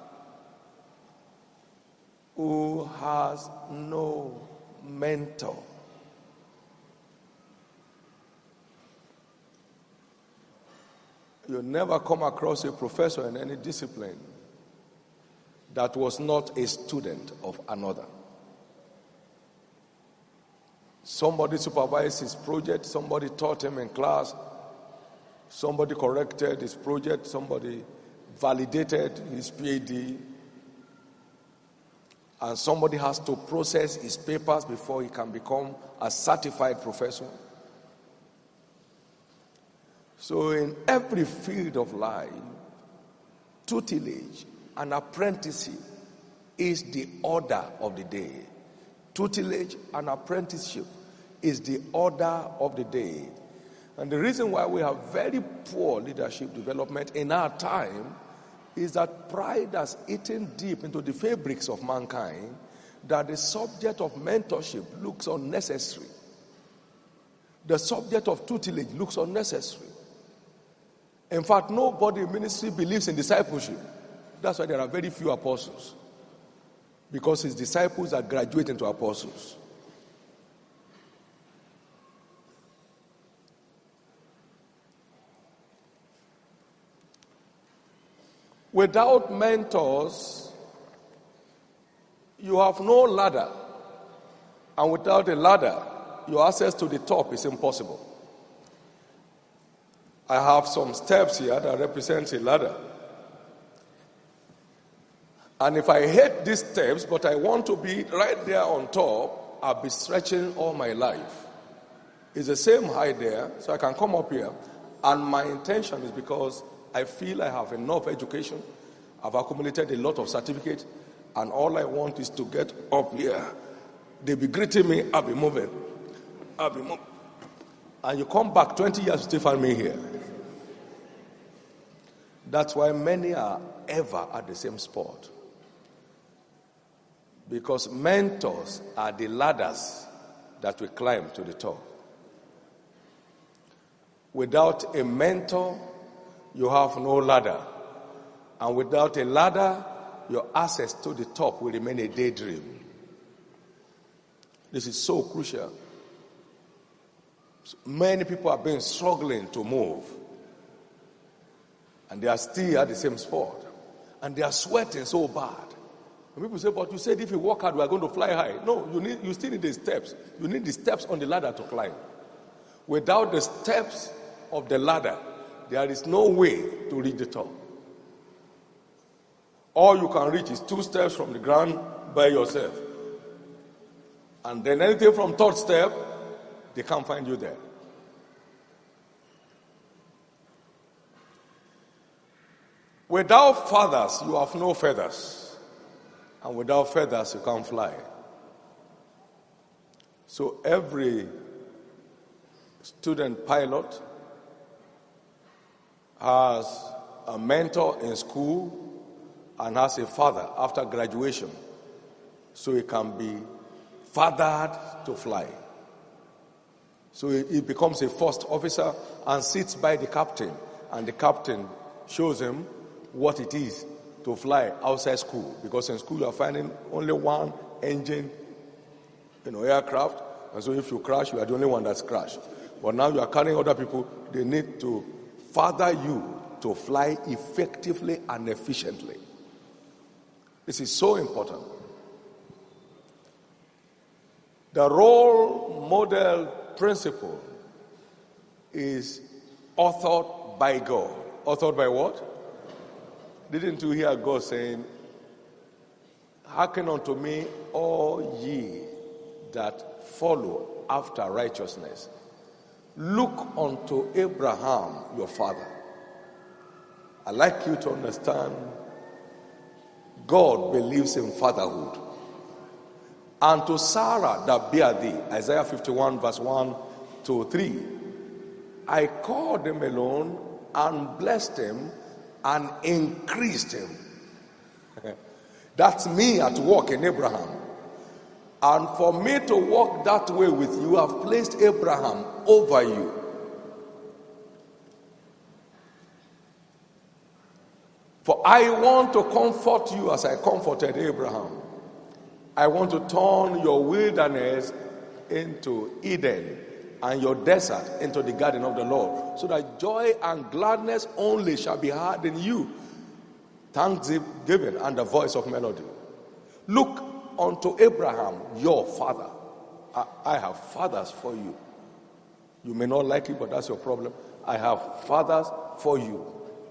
who has no mentor. You never come across a professor in any discipline that was not a student of another. Somebody supervised his project, somebody taught him in class, somebody corrected his project, somebody validated his PhD, and somebody has to process his papers before he can become a certified professor. So in every field of life, tutelage and apprenticeship is the order of the day. Tutelage and apprenticeship is the order of the day. And the reason why we have very poor leadership development in our time is that pride has eaten deep into the fabrics of mankind, that the subject of mentorship looks unnecessary. The subject of tutelage looks unnecessary. In fact, nobody in ministry believes in discipleship. That's why there are very few apostles. Because his disciples are graduating to apostles. Without mentors, you have no ladder. And without a ladder, your access to the top is impossible. I have some steps here that represent a ladder. And if I hate these steps, but I want to be right there on top, I'll be stretching all my life. It's the same height there, so I can come up here. And my intention is because I feel I have enough education. I've accumulated a lot of certificates. And all I want is to get up here. They'll be greeting me, I'll be moving. And you come back 20 years, you still find me here. That's why many are ever at the same spot. Because mentors are the ladders that we climb to the top. Without a mentor, you have no ladder. And without a ladder, your access to the top will remain a daydream. This is so crucial. Many people have been struggling to move. And they are still at the same spot. And they are sweating so bad. And people say, but you said if you work hard, we are going to fly high. No, you still need the steps. You need the steps on the ladder to climb. Without the steps of the ladder, there is no way to reach the top. All you can reach is 2 steps from the ground by yourself. And then anything from 3rd step, they can't find you there. Without fathers, you have no feathers. And without feathers, you can't fly. So every student pilot has a mentor in school and has a father after graduation. So he can be fathered to fly. So he becomes a first officer and sits by the captain. And the captain shows him what it is to fly outside school. Because in school you are finding only one engine, aircraft. And so if you crash, you are the only one that's crashed. But now you are carrying other people. They need to father you to fly effectively and efficiently. This is so important. The role model principle is authored by God. Authored by what? Didn't you hear God saying, hearken unto me, all ye that follow after righteousness. Look unto Abraham, your father. I'd like you to understand, God believes in fatherhood. And to Sarah that bare thee, Isaiah 51 verse 1 to 3, I called him alone and blessed him and increased him. That's me at work in Abraham. And for me to walk that way with you, I've placed Abraham over you. For I want to comfort you as I comforted Abraham. I want to turn your wilderness into Eden and your desert into the garden of the Lord, so that joy and gladness only shall be heard in you, thanksgiving and the voice of melody. Look unto Abraham, your father. I have fathers for you. You may not like it, but that's your problem. I have fathers for you.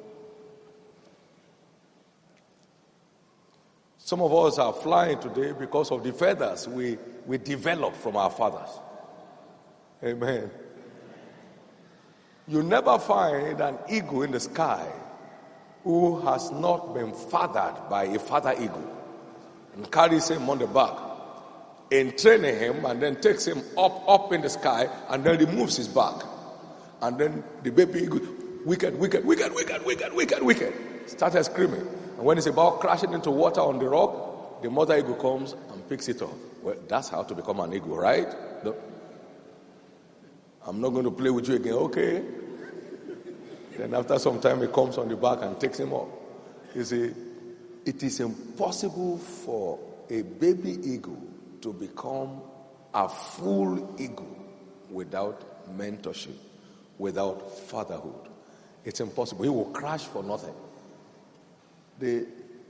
Some of us are flying today because of the feathers we developed from our fathers. Amen. You never find an eagle in the sky who has not been fathered by a father eagle and carries him on the back and training him and then takes him up in the sky and then removes his back. And then the baby eagle, wicked, started screaming. And when it's about crashing into water on the rock, the mother eagle comes and picks it up. Well, that's how to become an eagle, right? No. I'm not going to play with you again. Okay. Then after some time, it comes on the back and takes him up. You see, it is impossible for a baby eagle to become a full eagle without mentorship, without fatherhood. It's impossible. He will crash for nothing. The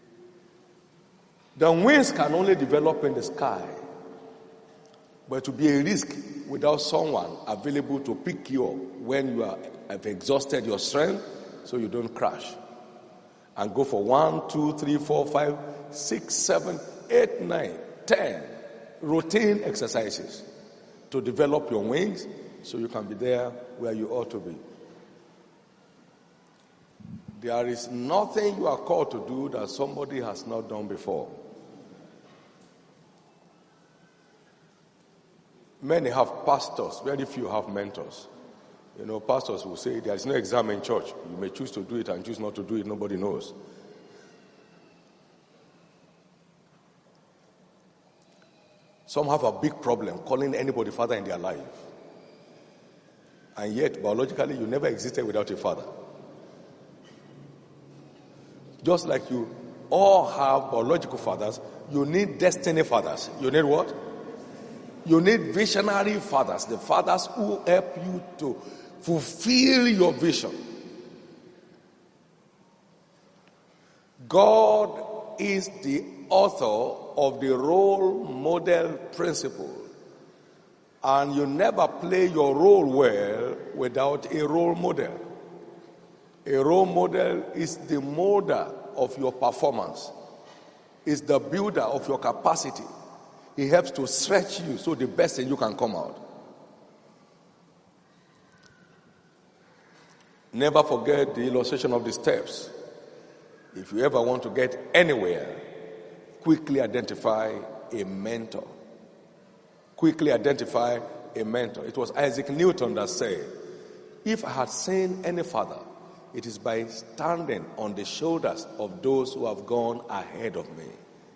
wings can only develop in the sky, but to be a risk without someone available to pick you up when you have exhausted your strength so you don't crash. And go for 1, 2, 3, 4, 5, 6, 7, 8, 9, 10 routine exercises to develop your wings so you can be there where you ought to be. There is nothing you are called to do that somebody has not done before. Many have pastors, very few have mentors. You know, pastors will say there is no exam in church. You may choose to do it and choose not to do it. Nobody knows. Some have a big problem calling anybody father in their life. And yet, biologically, you never existed without a father. Just like you all have biological fathers, you need destiny fathers. You need what? You need visionary fathers, the fathers who help you to fulfill your vision. God is the author of the role model principle. And you never play your role well without a role model. A role model is the molder of your performance, is the builder of your capacity. He helps to stretch you so the best in you can come out. Never forget the illustration of the steps. If you ever want to get anywhere, quickly identify a mentor. Quickly identify a mentor. It was Isaac Newton that said, if I had seen any father, it is by standing on the shoulders of those who have gone ahead of me.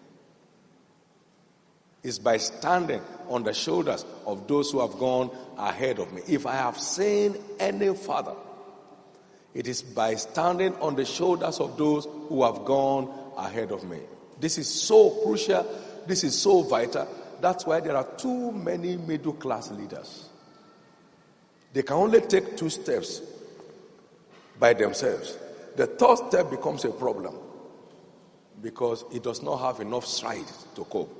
It's by standing on the shoulders of those who have gone ahead of me. If I have seen any father, it is by standing on the shoulders of those who have gone ahead of me. This is so crucial. This is so vital. That's why there are too many middle-class leaders. They can only take 2 steps by themselves. The 3rd step becomes a problem because it does not have enough stride to cope.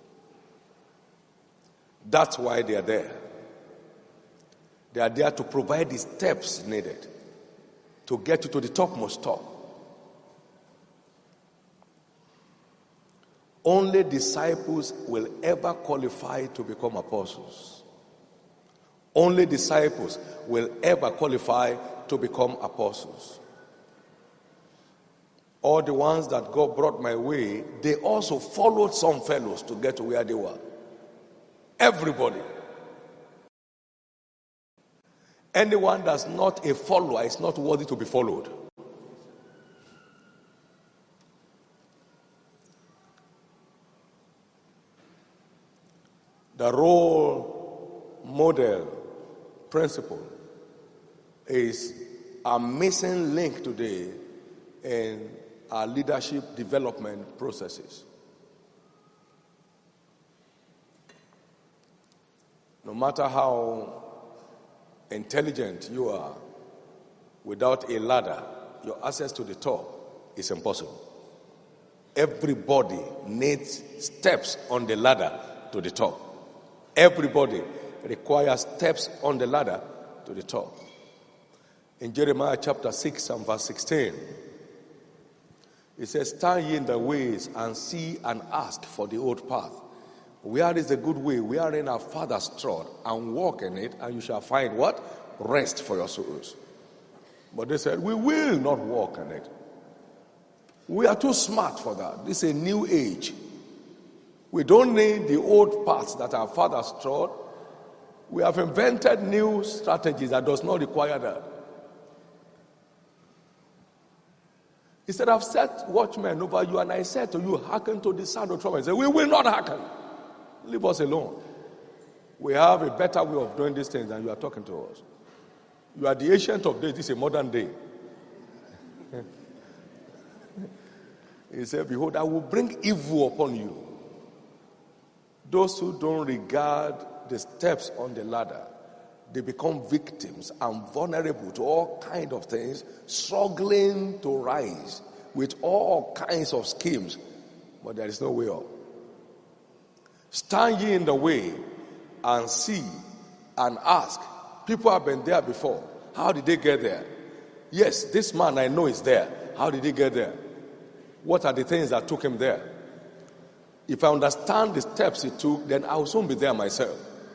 That's why they are there. They are there to provide the steps needed to get you to the topmost top. Only disciples will ever qualify to become apostles. Only disciples will ever qualify to become apostles. All the ones that God brought my way, they also followed some fellows to get to where they were. Everybody. Anyone that's not a follower is not worthy to be followed. The role model principle is a missing link today in our leadership development processes. No matter how intelligent you are, without a ladder, your access to the top is impossible. Everybody needs steps on the ladder to the top. Everybody requires steps on the ladder to the top. In Jeremiah chapter 6 and verse 16, it says, stand ye in the ways and see and ask for the old path. Where is the good way? Wherein our fathers trod, and walk in it, and you shall find what? Rest for your souls. But they said, we will not walk in it. We are too smart for that. This is a new age. We don't need the old paths that our fathers trod. We have invented new strategies that does not require that. He said, I've set watchmen over you, and I said to you, hearken to the sound of trumpet. He said, we will not hearken. Leave us alone. We have a better way of doing these things than you are talking to us. You are the ancient of days. This is a modern day. He said, behold, I will bring evil upon you. Those who don't regard the steps on the ladder, they become victims and vulnerable to all kinds of things, struggling to rise with all kinds of schemes, but there is no way up. Stand ye in the way and see and ask. People have been there before. How did they get there? Yes, this man I know is there. How did he get there? What are the things that took him there? If I understand the steps he took, then I will soon be there myself.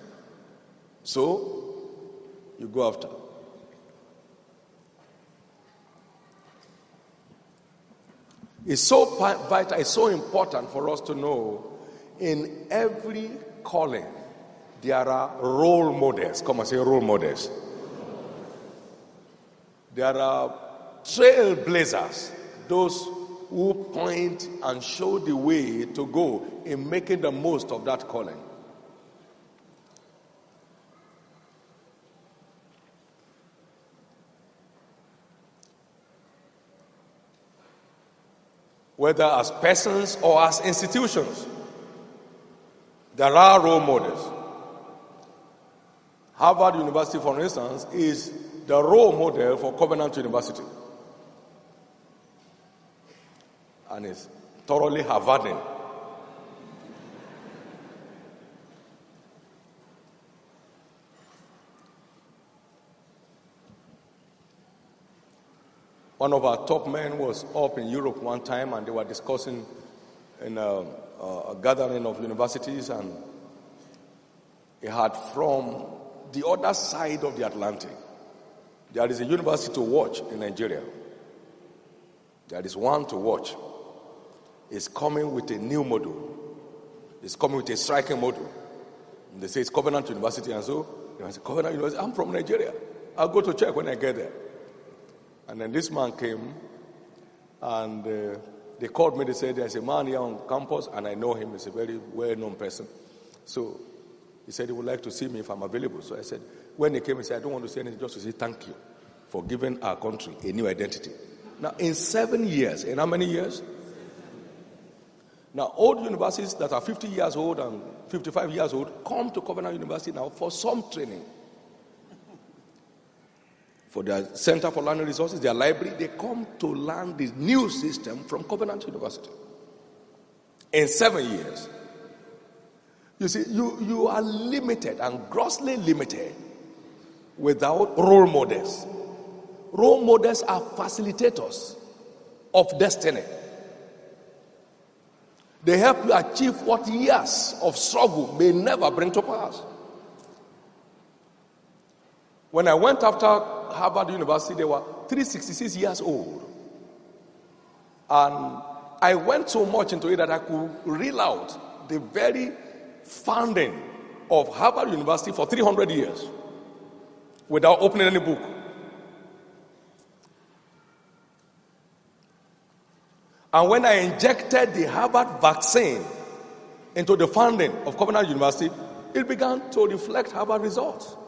So, you go after. It's so vital, it's so important for us to know in every calling, there are role models. Come and say role models. There are trailblazers, those who point and show the way to go in making the most of that calling. Whether as persons or as institutions, there are role models. Harvard University, for instance, is the role model for Covenant University. And it's thoroughly Harvardian. One of our top men was up in Europe one time, and they were discussing in a gathering of universities, and he had from the other side of the Atlantic, there is a university to watch in Nigeria. There is one to watch. It's coming with a new model. It's coming with a striking model. And they say it's Covenant University, and so I say, Covenant University, I'm from Nigeria. I'll go to check when I get there. And then this man came, and they called me. They said, there's a man here on campus, and I know him. He's a very well-known person. So he said he would like to see me if I'm available. So I said, when he came, he said, I don't want to say anything, just to say thank you for giving our country a new identity. Now, in 7 years, in how many years? Now, old universities that are 50 years old and 55 years old come to Covenant University now for some training. For their Center for Learning Resources, their library, they come to learn the new system from Covenant University. In 7 years. You see, you are limited and grossly limited without role models. Role models are facilitators of destiny. They help you achieve what years of struggle may never bring to pass. When I went after Harvard University, they were 366 years old. And I went so much into it that I could reel out the very founding of Harvard University for 300 years without opening any book. And when I injected the Harvard vaccine into the founding of Covenant University, it began to reflect Harvard results.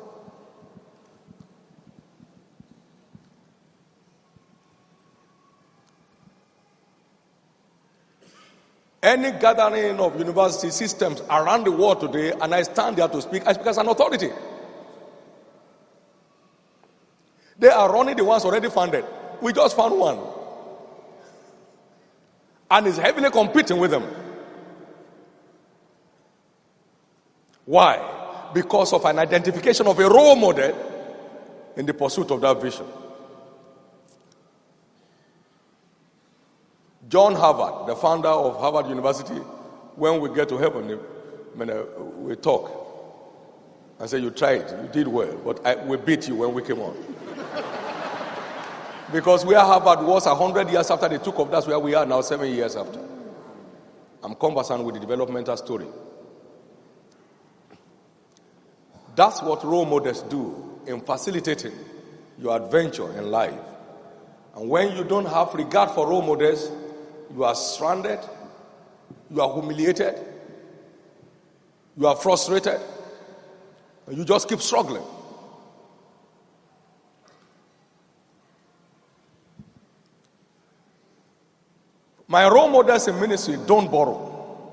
Any gathering of university systems around the world today, and I stand there to speak, I speak as an authority. They are running the ones already funded. We just found one. And is heavily competing with them. Why? Because of an identification of a role model in the pursuit of that vision. John Harvard, the founder of Harvard University, when we get to heaven, we talk and say, you tried, you did well, but we beat you when we came on. Because where Harvard was 100 years after they took off, that's where we are now 7 years after. I'm conversant with the developmental story. That's what role models do in facilitating your adventure in life. And when you don't have regard for role models, you are stranded, you are humiliated, you are frustrated, and you just keep struggling. My role models in ministry don't borrow.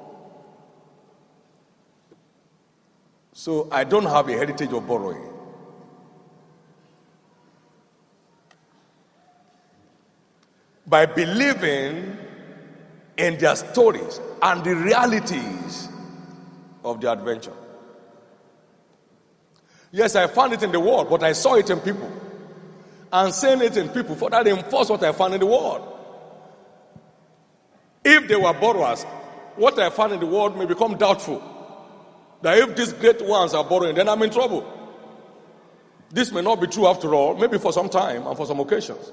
So I don't have a heritage of borrowing. By believing in their stories and the realities of their adventure. Yes, I found it in the world, but I saw it in people. And seeing it in people further reinforced what I found in the world. If they were borrowers, what I found in the world may become doubtful. That if these great ones are borrowing, then I'm in trouble. This may not be true after all, maybe for some time and for some occasions.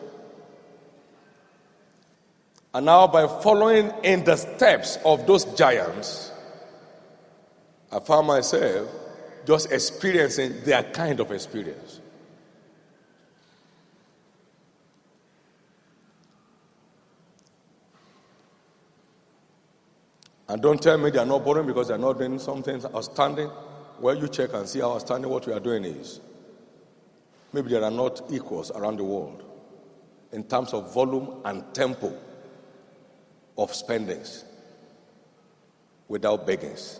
And now by following in the steps of those giants, I found myself just experiencing their kind of experience. And don't tell me they are not borrowing because they are not doing something outstanding. Well, you check and see how outstanding what we are doing is. Maybe there are not equals around the world in terms of volume and tempo of spendings without beggings.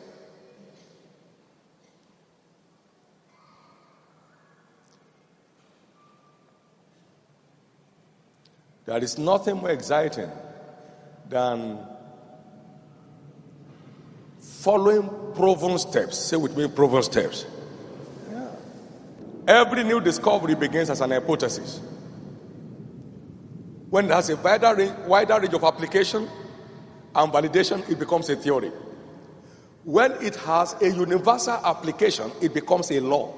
There is nothing more exciting than following proven steps. Say with me, proven steps. Yeah. Every new discovery begins as an hypothesis. When it has a wider range of application and validation, it becomes a theory. When it has a universal application, it becomes a law.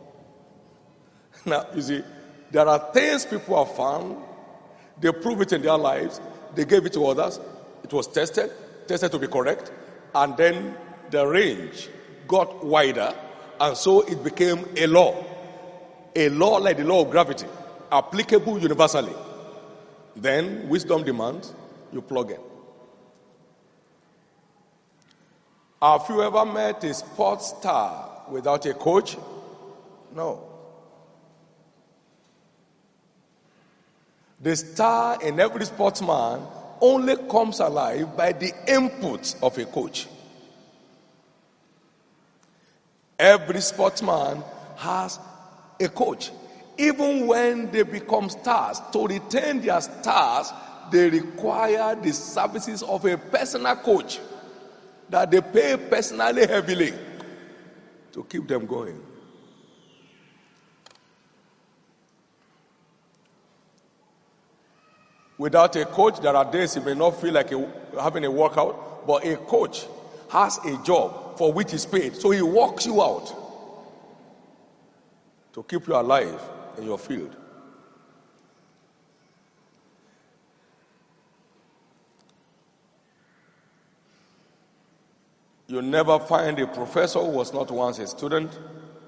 Now, you see, there are things people have found, they prove it in their lives, they gave it to others, it was tested to be correct, and then the range got wider, and so it became a law like the law of gravity, applicable universally. Then wisdom demands you plug in. Have you ever met a sports star without a coach? No. The star in every sportsman only comes alive by the input of a coach. Every sportsman has a coach. Even when they become stars, to retain their stars, they require the services of a personal coach that they pay personally heavily to keep them going. Without a coach, there are days you may not feel like having a workout, but a coach has a job for which he's paid. So he walks you out to keep you alive in your field. You never find a professor who was not once a student.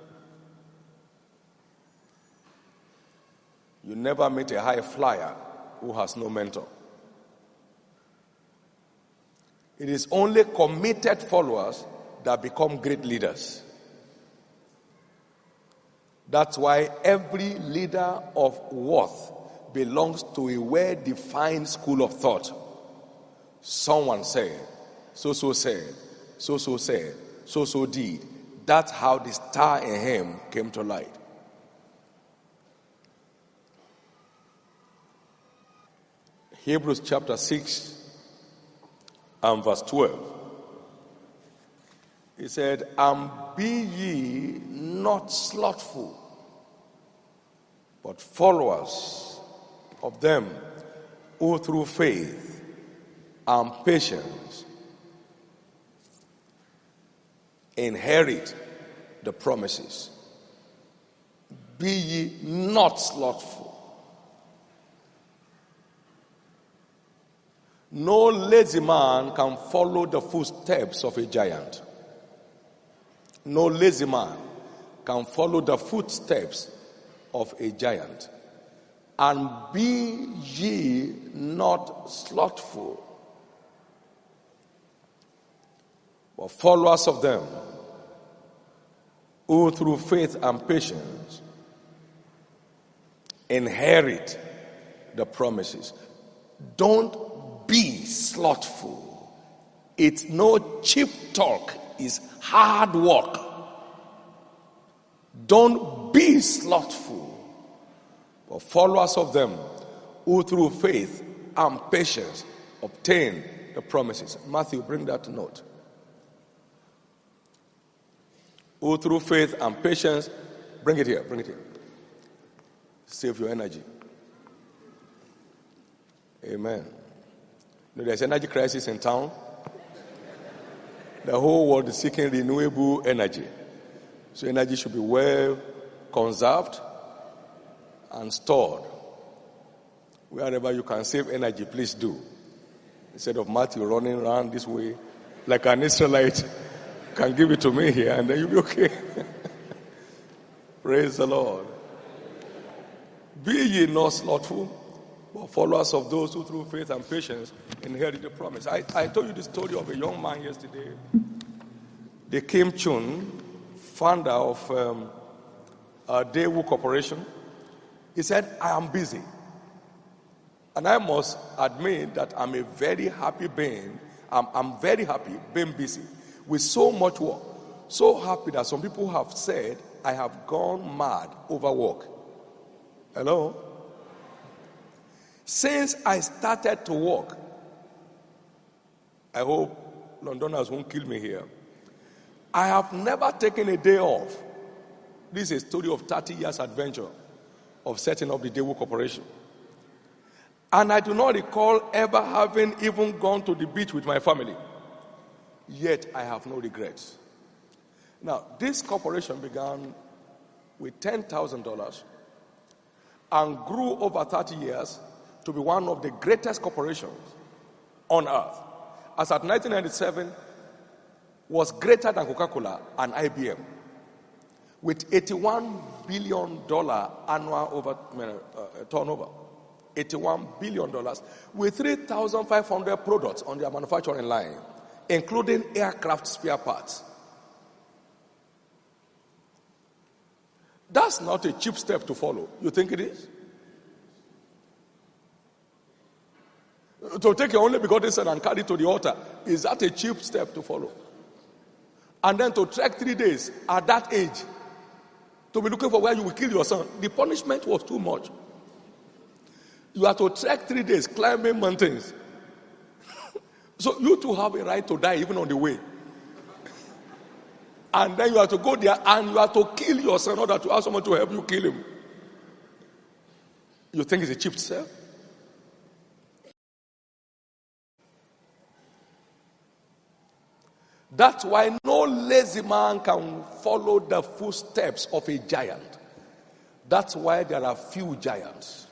You never meet a high flyer who has no mentor. It is only committed followers that become great leaders. That's why every leader of worth belongs to a well-defined school of thought. Someone said, so said, so said, so did. That's how the star in him came to light. Hebrews chapter 6 and verse 12. He said, and be ye not slothful, but followers of them who through faith and patience inherit the promises. Be ye not slothful. No lazy man can follow the footsteps of a giant. No lazy man can follow the footsteps of a giant. and be ye not slothful, but followers of them who through faith and patience inherit the promises. Don't be slothful. It's no cheap talk. It's hard work. Don't be slothful, but followers of them who through faith and patience obtain the promises. Matthew, bring that note. Who through faith and patience, bring it here. Save your energy. Amen. There's energy crisis in town. The whole world is seeking renewable energy. So energy should be well conserved and stored. Wherever you can save energy, please do. Instead of Matthew running around this way like an Israelite, can give it to me here and then you'll be okay. Praise the Lord. Be ye not slothful, but followers of those who through faith and patience inherit the promise. I told you the story of a young man yesterday. The Kim Chun, founder of Daewoo Corporation, he said, I am busy. And I must admit that I'm a very happy being. I'm very happy being busy with so much work. So happy that some people have said, I have gone mad over work. Hello? Since I started to work, I hope Londoners won't kill me here, I have never taken a day off. This is a story of 30 years adventure of setting up the Daewoo Corporation. And I do not recall ever having even gone to the beach with my family. Yet I have no regrets. Now, this corporation began with $10,000 and grew over 30 years to be one of the greatest corporations on earth. As at 1997, was greater than Coca-Cola and IBM, with $81 billion annual turnover. $81 billion with 3,500 products on their manufacturing line, including aircraft spare parts. That's not a cheap step to follow. You think it is? To take your only begotten son and carry to the altar, is that a cheap step to follow? And then to trek 3 days at that age, to be looking for where you will kill your son, the punishment was too much. You have to trek 3 days climbing mountains. So you too have a right to die even on the way. And then you have to go there and you have to kill your son in order to ask someone to help you kill him. You think it's a cheap step? That's why no lazy man can follow the footsteps of a giant. That's why there are few giants.